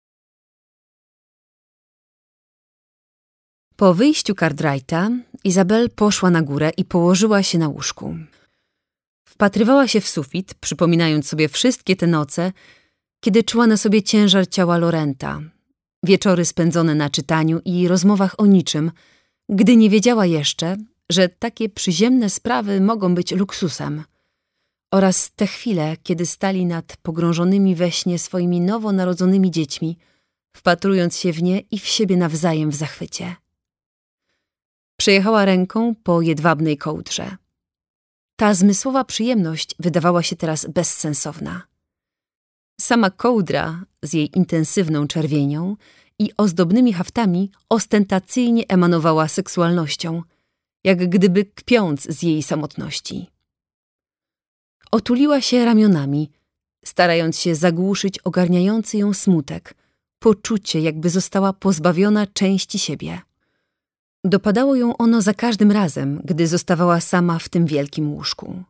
Po wyjściu Cartwrighta Izabel poszła na górę i położyła się na łóżku. Wpatrywała się w sufit, przypominając sobie wszystkie te noce, kiedy czuła na sobie ciężar ciała Laurenta, wieczory spędzone na czytaniu i rozmowach o niczym, gdy nie wiedziała jeszcze, że takie przyziemne sprawy mogą być luksusem, oraz te chwile, kiedy stali nad pogrążonymi we śnie swoimi nowonarodzonymi dziećmi, wpatrując się w nie i w siebie nawzajem w zachwycie. Przejechała ręką po jedwabnej kołdrze. Ta zmysłowa przyjemność wydawała się teraz bezsensowna. Sama kołdra z jej intensywną czerwienią i ozdobnymi haftami ostentacyjnie emanowała seksualnością, jak gdyby kpiąc z jej samotności. Otuliła się ramionami, starając się zagłuszyć ogarniający ją smutek, poczucie, jakby została pozbawiona części siebie. Dopadało ją ono za każdym razem, gdy zostawała sama w tym wielkim łóżku.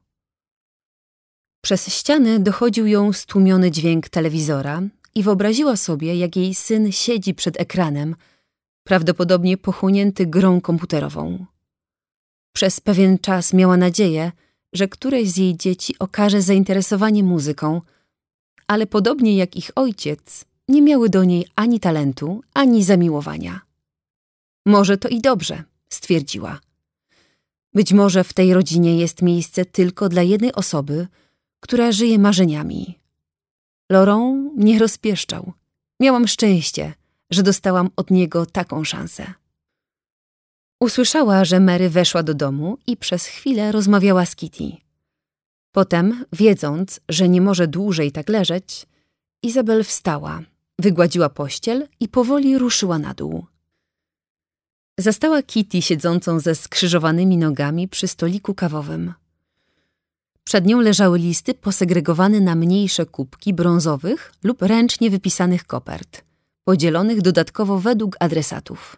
Przez ścianę dochodził ją stłumiony dźwięk telewizora i wyobraziła sobie, jak jej syn siedzi przed ekranem, prawdopodobnie pochłonięty grą komputerową. Przez pewien czas miała nadzieję, że któreś z jej dzieci okaże zainteresowanie muzyką, ale podobnie jak ich ojciec, nie miały do niej ani talentu, ani zamiłowania. Może to i dobrze, stwierdziła. Być może w tej rodzinie jest miejsce tylko dla jednej osoby, która żyje marzeniami. Laurent mnie rozpieszczał. Miałam szczęście, że dostałam od niego taką szansę. Usłyszała, że Mary weszła do domu i przez chwilę rozmawiała z Kitty. Potem, wiedząc, że nie może dłużej tak leżeć, Izabel wstała, wygładziła pościel i powoli ruszyła na dół. Zastała Kitty siedzącą ze skrzyżowanymi nogami przy stoliku kawowym. Przed nią leżały listy posegregowane na mniejsze kubki brązowych lub ręcznie wypisanych kopert, podzielonych dodatkowo według adresatów.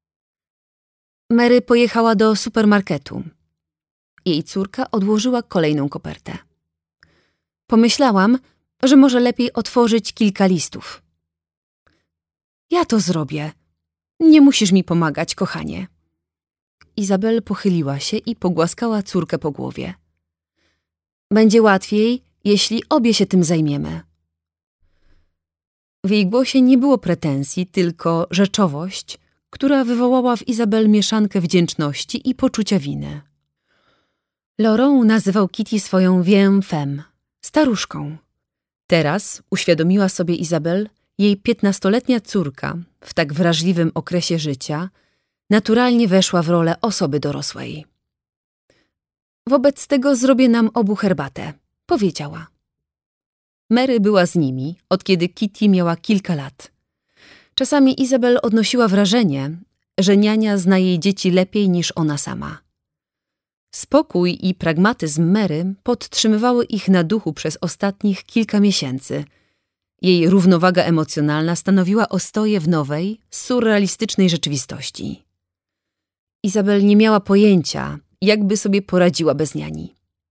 Mary pojechała do supermarketu. Jej córka odłożyła kolejną kopertę. Pomyślałam, że może lepiej otworzyć kilka listów. Ja to zrobię. Nie musisz mi pomagać, kochanie. Izabel pochyliła się i pogłaskała córkę po głowie. Będzie łatwiej, jeśli obie się tym zajmiemy. W jej głosie nie było pretensji, tylko rzeczowość, która wywołała w Izabel mieszankę wdzięczności i poczucia winy. Laurent nazywał Kitty swoją vieille femme, staruszką. Teraz uświadomiła sobie Izabel, jej 15-letnia córka w tak wrażliwym okresie życia naturalnie weszła w rolę osoby dorosłej. Wobec tego zrobię nam obu herbatę, powiedziała. Mary była z nimi, od kiedy Kitty miała kilka lat. Czasami Izabel odnosiła wrażenie, że niania zna jej dzieci lepiej niż ona sama. Spokój i pragmatyzm Mary podtrzymywały ich na duchu przez ostatnich kilka miesięcy. Jej równowaga emocjonalna stanowiła ostoję w nowej, surrealistycznej rzeczywistości. Izabel nie miała pojęcia, jakby sobie poradziła bez niani.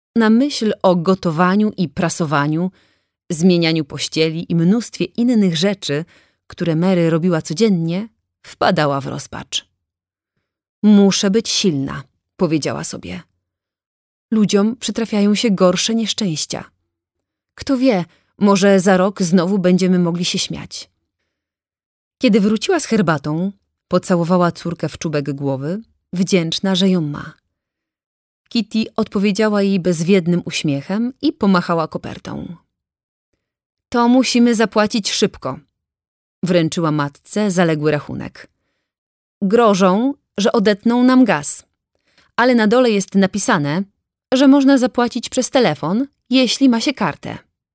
Na myśl o gotowaniu i prasowaniu, zmienianiu pościeli i mnóstwie innych rzeczy, które Mary robiła codziennie, wpadała w rozpacz. Muszę być silna, powiedziała sobie. Ludziom przytrafiają się gorsze nieszczęścia. Kto wie, może za rok znowu będziemy mogli się śmiać. Kiedy wróciła z herbatą, pocałowała córkę w czubek głowy, wdzięczna, że ją ma. Kitty odpowiedziała jej bezwiednym uśmiechem i pomachała kopertą. To musimy zapłacić szybko. Wręczyła matce zaległy rachunek. Grożą, że odetną nam gaz, ale na dole jest napisane, że można zapłacić przez telefon, jeśli ma się kartę.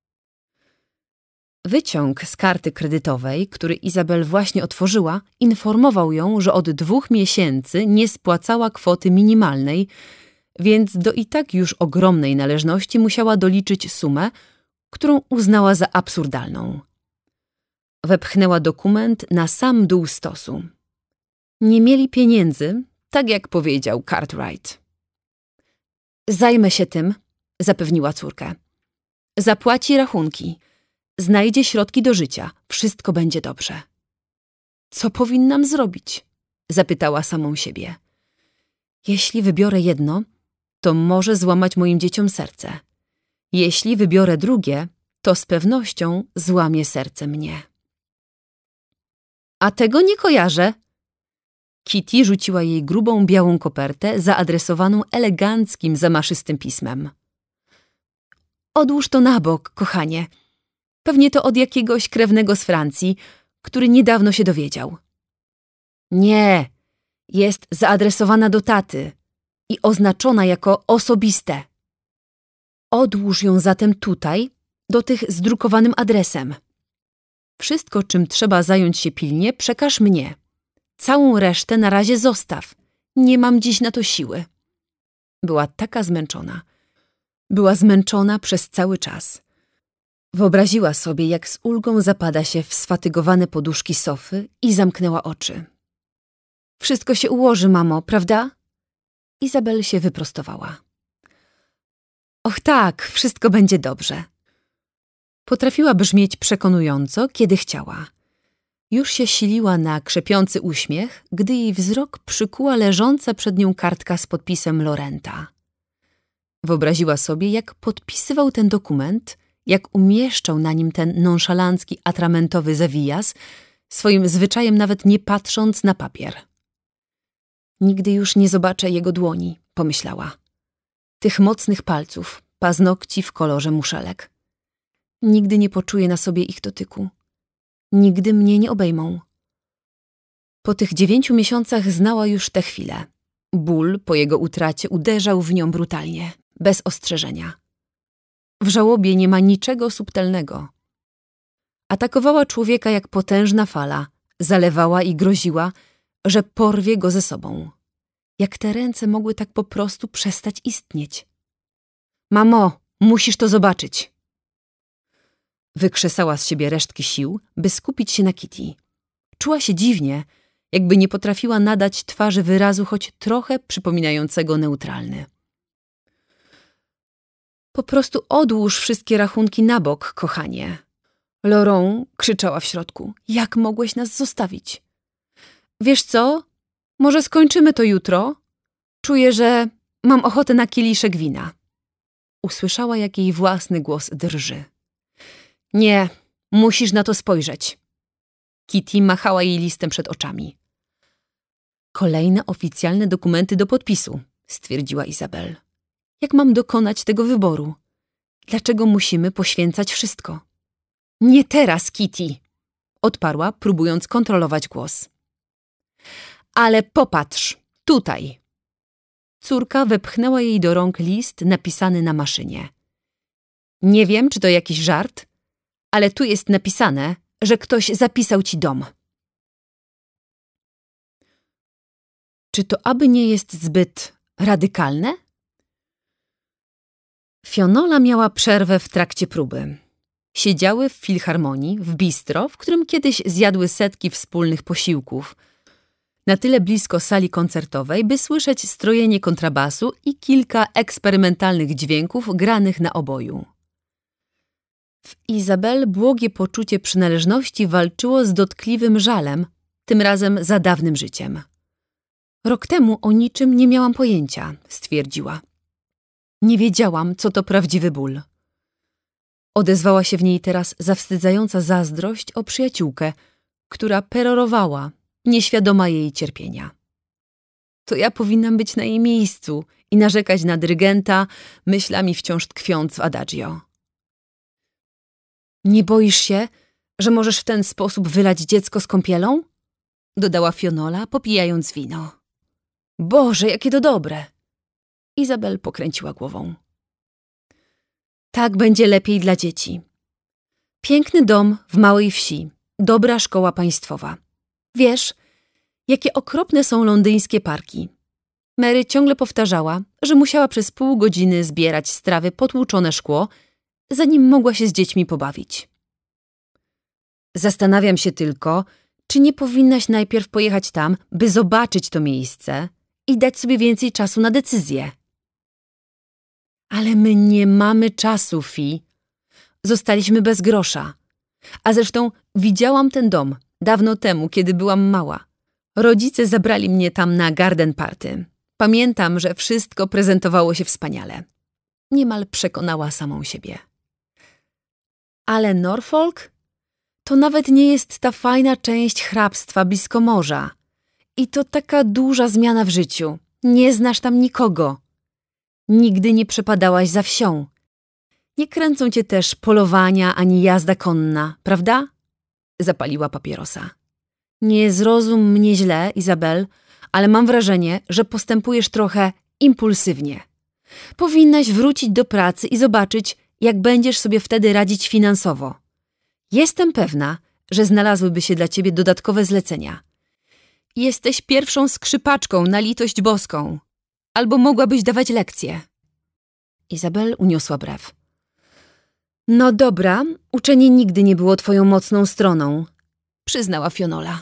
Wyciąg z karty kredytowej, który Izabel właśnie otworzyła, informował ją, że od 2 miesięcy nie spłacała kwoty minimalnej, więc do i tak już ogromnej należności musiała doliczyć sumę, którą uznała za absurdalną. Wepchnęła dokument na sam dół stosu. Nie mieli pieniędzy, tak jak powiedział Cartwright. Zajmę się tym, zapewniła córkę. Zapłaci rachunki. Znajdzie środki do życia. Wszystko będzie dobrze. Co powinnam zrobić? Zapytała samą siebie. Jeśli wybiorę jedno, to może złamać moim dzieciom serce. Jeśli wybiorę drugie, to z pewnością złamie serce mnie. A tego nie kojarzę. Kitty rzuciła jej grubą, białą kopertę zaadresowaną eleganckim, zamaszystym pismem. Odłóż to na bok, kochanie. Pewnie to od jakiegoś krewnego z Francji, który niedawno się dowiedział. Nie, jest zaadresowana do taty i oznaczona jako osobiste. Odłóż ją zatem tutaj, do tych z drukowanym adresem. Wszystko, czym trzeba zająć się pilnie, przekaż mnie. Całą resztę na razie zostaw. Nie mam dziś na to siły. Była taka zmęczona. Była zmęczona przez cały czas. Wyobraziła sobie, jak z ulgą zapada się w sfatygowane poduszki sofy i zamknęła oczy. Wszystko się ułoży, mamo, prawda? Izabel się wyprostowała. Och tak, wszystko będzie dobrze. Potrafiła brzmieć przekonująco, kiedy chciała. Już się siliła na krzepiący uśmiech, gdy jej wzrok przykuła leżąca przed nią kartka z podpisem Laurenta. Wyobraziła sobie, jak podpisywał ten dokument, jak umieszczał na nim ten nonszalancki atramentowy zawijas, swoim zwyczajem nawet nie patrząc na papier. Nigdy już nie zobaczę jego dłoni, pomyślała. Tych mocnych palców, paznokci w kolorze muszelek. Nigdy nie poczuję na sobie ich dotyku. Nigdy mnie nie obejmą. Po tych 9 miesiącach znała już tę chwilę. Ból po jego utracie uderzał w nią brutalnie, bez ostrzeżenia. W żałobie nie ma niczego subtelnego. Atakowała człowieka jak potężna fala, zalewała i groziła, że porwie go ze sobą. Jak te ręce mogły tak po prostu przestać istnieć? Mamo, musisz to zobaczyć. Wykrzesała z siebie resztki sił, by skupić się na Kitty. Czuła się dziwnie, jakby nie potrafiła nadać twarzy wyrazu choć trochę przypominającego neutralny. Po prostu odłóż wszystkie rachunki na bok, kochanie. Laurent krzyczała w środku. Jak mogłeś nas zostawić? Wiesz co? Może skończymy to jutro? Czuję, że mam ochotę na kieliszek wina. Usłyszała, jak jej własny głos drży. Nie, musisz na to spojrzeć. Kitty machała jej listem przed oczami. Kolejne oficjalne dokumenty do podpisu, stwierdziła Izabel. Jak mam dokonać tego wyboru? Dlaczego musimy poświęcać wszystko? Nie teraz, Kitty, odparła, próbując kontrolować głos. Ale popatrz, tutaj. Córka wepchnęła jej do rąk list napisany na maszynie. Nie wiem, czy to jakiś żart, ale tu jest napisane, że ktoś zapisał ci dom. Czy to aby nie jest zbyt radykalne? Fionola miała przerwę w trakcie próby. Siedziały w filharmonii, w bistro, w którym kiedyś zjadły setki wspólnych posiłków. Na tyle blisko sali koncertowej, by słyszeć strojenie kontrabasu i kilka eksperymentalnych dźwięków granych na oboju. W Izabel błogie poczucie przynależności walczyło z dotkliwym żalem, tym razem za dawnym życiem. Rok temu o niczym nie miałam pojęcia, stwierdziła. Nie wiedziałam, co to prawdziwy ból. Odezwała się w niej teraz zawstydzająca zazdrość o przyjaciółkę, która perorowała, nieświadoma jej cierpienia. To ja powinnam być na jej miejscu i narzekać na dyrygenta, myślami wciąż tkwiąc w adagio. Nie boisz się, że możesz w ten sposób wylać dziecko z kąpielą? Dodała Fionola, popijając wino. Boże, jakie to dobre! Izabel pokręciła głową. Tak będzie lepiej dla dzieci. Piękny dom w małej wsi, dobra szkoła państwowa. Wiesz, jakie okropne są londyńskie parki. Mary ciągle powtarzała, że musiała przez pół godziny zbierać z trawy potłuczone szkło, zanim mogła się z dziećmi pobawić. Zastanawiam się tylko, czy nie powinnaś najpierw pojechać tam, by zobaczyć to miejsce i dać sobie więcej czasu na decyzję. Ale my nie mamy czasu, Fi. Zostaliśmy bez grosza. A zresztą widziałam ten dom dawno temu, kiedy byłam mała. Rodzice zabrali mnie tam na garden party. Pamiętam, że wszystko prezentowało się wspaniale. Niemal przekonała samą siebie. Ale Norfolk? To nawet nie jest ta fajna część hrabstwa blisko morza. I to taka duża zmiana w życiu. Nie znasz tam nikogo. Nigdy nie przepadałaś za wsią. Nie kręcą cię też polowania ani jazda konna, prawda? Zapaliła papierosa. Nie zrozum mnie źle, Izabel, ale mam wrażenie, że postępujesz trochę impulsywnie. Powinnaś wrócić do pracy i zobaczyć, jak będziesz sobie wtedy radzić finansowo. Jestem pewna, że znalazłyby się dla ciebie dodatkowe zlecenia. Jesteś pierwszą skrzypaczką na litość boską. Albo mogłabyś dawać lekcje. Izabel uniosła brew. No dobra, uczenie nigdy nie było twoją mocną stroną, przyznała Fionola.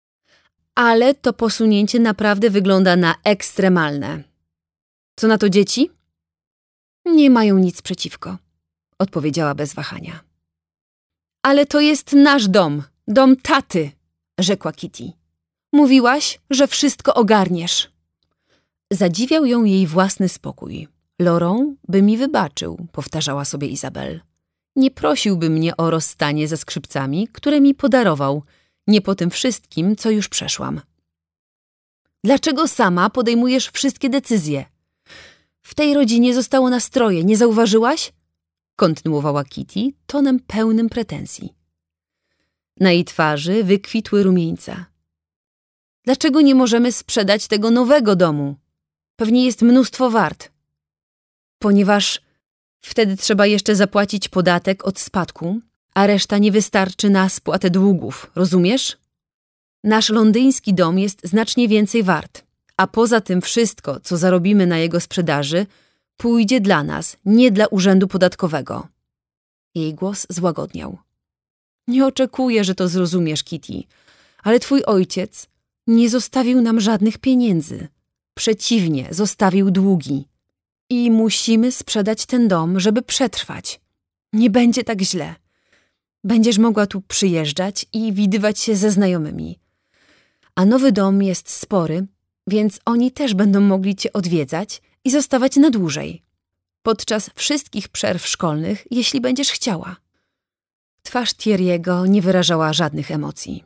Ale to posunięcie naprawdę wygląda na ekstremalne. Co na to dzieci? Nie mają nic przeciwko, odpowiedziała bez wahania. Ale to jest nasz dom, dom taty, rzekła Kitty. Mówiłaś, że wszystko ogarniesz. Zadziwiał ją jej własny spokój. Laurent by mi wybaczył, powtarzała sobie Izabel. Nie prosiłby mnie o rozstanie ze skrzypcami, które mi podarował, nie po tym wszystkim, co już przeszłam. Dlaczego sama podejmujesz wszystkie decyzje? W tej rodzinie zostało nas troje, nie zauważyłaś? Kontynuowała Kitty tonem pełnym pretensji. Na jej twarzy wykwitły rumieńca. Dlaczego nie możemy sprzedać tego nowego domu? Pewnie jest mnóstwo wart. Ponieważ wtedy trzeba jeszcze zapłacić podatek od spadku, a reszta nie wystarczy na spłatę długów, rozumiesz? Nasz londyński dom jest znacznie więcej wart, a poza tym wszystko, co zarobimy na jego sprzedaży, pójdzie dla nas, nie dla urzędu podatkowego. Jej głos złagodniał. Nie oczekuję, że to zrozumiesz, Kitty, ale twój ojciec nie zostawił nam żadnych pieniędzy. Przeciwnie, zostawił długi. I musimy sprzedać ten dom, żeby przetrwać. Nie będzie tak źle. Będziesz mogła tu przyjeżdżać i widywać się ze znajomymi. A nowy dom jest spory, więc oni też będą mogli cię odwiedzać i zostawać na dłużej. Podczas wszystkich przerw szkolnych, jeśli będziesz chciała. Twarz Thierry'ego nie wyrażała żadnych emocji.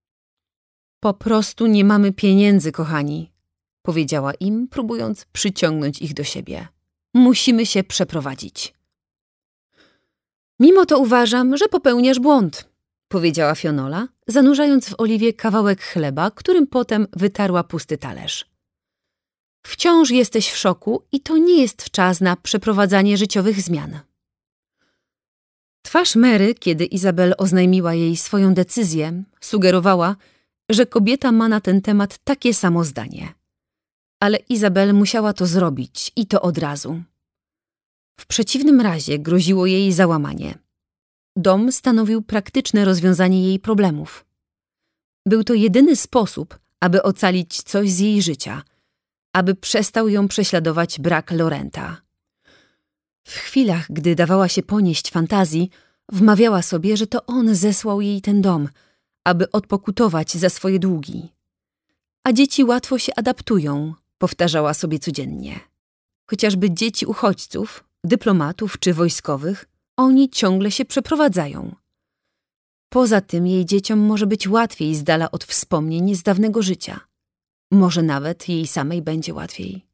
Po prostu nie mamy pieniędzy, kochani, powiedziała im, próbując przyciągnąć ich do siebie. Musimy się przeprowadzić. Mimo to uważam, że popełniasz błąd, powiedziała Fionola, zanurzając w oliwie kawałek chleba, którym potem wytarła pusty talerz. Wciąż jesteś w szoku i to nie jest czas na przeprowadzanie życiowych zmian. Twarz Mary, kiedy Izabel oznajmiła jej swoją decyzję, sugerowała, że kobieta ma na ten temat takie samo zdanie. Ale Izabel musiała to zrobić i to od razu. W przeciwnym razie groziło jej załamanie. Dom stanowił praktyczne rozwiązanie jej problemów. Był to jedyny sposób, aby ocalić coś z jej życia, aby przestał ją prześladować brak Laurenta. W chwilach, gdy dawała się ponieść fantazji, wmawiała sobie, że to on zesłał jej ten dom, aby odpokutować za swoje długi. A dzieci łatwo się adaptują, powtarzała sobie codziennie. Chociażby dzieci uchodźców, dyplomatów czy wojskowych, oni ciągle się przeprowadzają. Poza tym jej dzieciom może być łatwiej z dala od wspomnień z dawnego życia. Może nawet jej samej będzie łatwiej.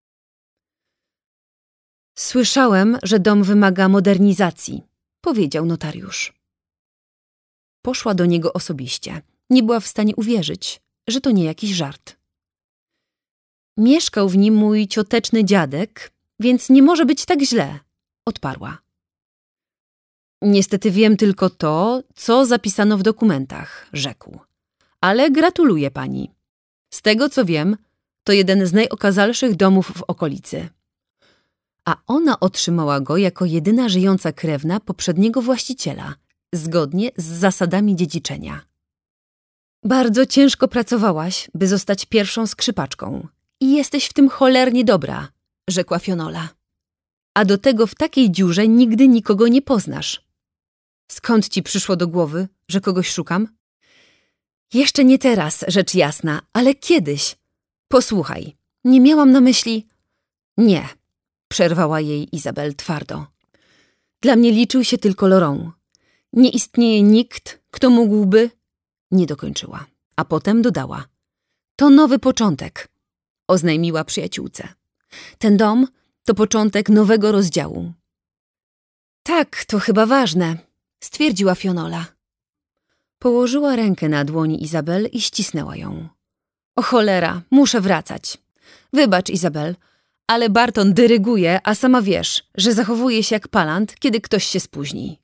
Słyszałem, że dom wymaga modernizacji, powiedział notariusz. Poszła do niego osobiście. Nie była w stanie uwierzyć, że to nie jakiś żart. Mieszkał w nim mój cioteczny dziadek, więc nie może być tak źle, odparła. Niestety wiem tylko to, co zapisano w dokumentach, rzekł. Ale gratuluję pani. Z tego, co wiem, to jeden z najokazalszych domów w okolicy. A ona otrzymała go jako jedyna żyjąca krewna poprzedniego właściciela, zgodnie z zasadami dziedziczenia. Bardzo ciężko pracowałaś, by zostać pierwszą skrzypaczką i jesteś w tym cholernie dobra, rzekła Fionola. A do tego w takiej dziurze nigdy nikogo nie poznasz. Skąd ci przyszło do głowy, że kogoś szukam? Jeszcze nie teraz, rzecz jasna, ale kiedyś. Posłuchaj, nie miałam na myśli... Nie, przerwała jej Izabel twardo. Dla mnie liczył się tylko Laurent. Nie istnieje nikt, kto mógłby... Nie dokończyła, a potem dodała. To nowy początek, oznajmiła przyjaciółce. Ten dom to początek nowego rozdziału. Tak, to chyba ważne, stwierdziła Fionola. Położyła rękę na dłoni Izabel i ścisnęła ją. O cholera, muszę wracać. Wybacz, Izabel, ale Barton dyryguje, a sama wiesz, że zachowuje się jak palant, kiedy ktoś się spóźni.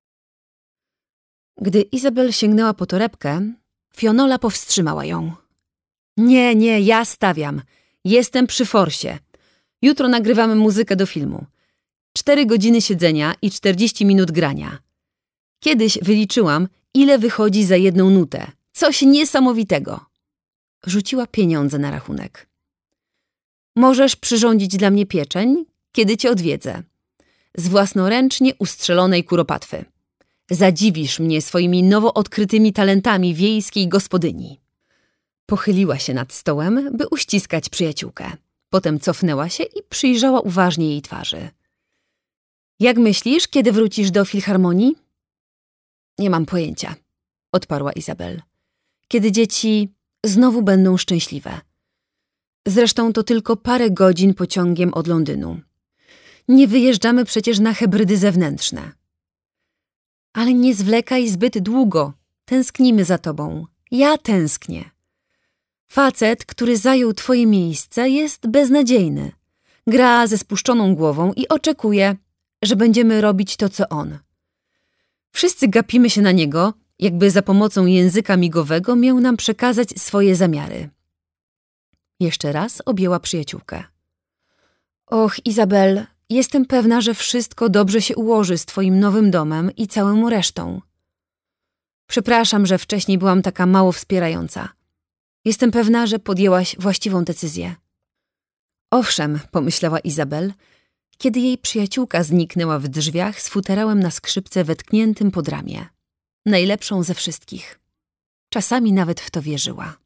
Gdy Izabel sięgnęła po torebkę, Fionola powstrzymała ją. Nie, ja stawiam. Jestem przy forsie. Jutro nagrywamy muzykę do filmu. 4 godziny siedzenia i 40 minut grania. Kiedyś wyliczyłam, ile wychodzi za jedną nutę. Coś niesamowitego. Rzuciła pieniądze na rachunek. Możesz przyrządzić dla mnie pieczeń, kiedy cię odwiedzę. Z własnoręcznie ustrzelonej kuropatwy. Zadziwisz mnie swoimi nowo odkrytymi talentami wiejskiej gospodyni. Pochyliła się nad stołem, by uściskać przyjaciółkę. Potem cofnęła się i przyjrzała uważnie jej twarzy. Jak myślisz, kiedy wrócisz do filharmonii? Nie mam pojęcia, odparła Izabel. Kiedy dzieci znowu będą szczęśliwe. Zresztą to tylko parę godzin pociągiem od Londynu. Nie wyjeżdżamy przecież na hebrydy zewnętrzne. Ale nie zwlekaj zbyt długo. Tęsknimy za tobą. Ja tęsknię. Facet, który zajął twoje miejsce, jest beznadziejny. Gra ze spuszczoną głową i oczekuje, że będziemy robić to, co on. Wszyscy gapimy się na niego, jakby za pomocą języka migowego miał nam przekazać swoje zamiary. Jeszcze raz objęła przyjaciółkę. Och, Izabel, jestem pewna, że wszystko dobrze się ułoży z twoim nowym domem i całą resztą. Przepraszam, że wcześniej byłam taka mało wspierająca. Jestem pewna, że podjęłaś właściwą decyzję. Owszem, pomyślała Izabel, kiedy jej przyjaciółka zniknęła w drzwiach z futerałem na skrzypce wetkniętym pod ramię. Najlepszą ze wszystkich. Czasami nawet w to wierzyła.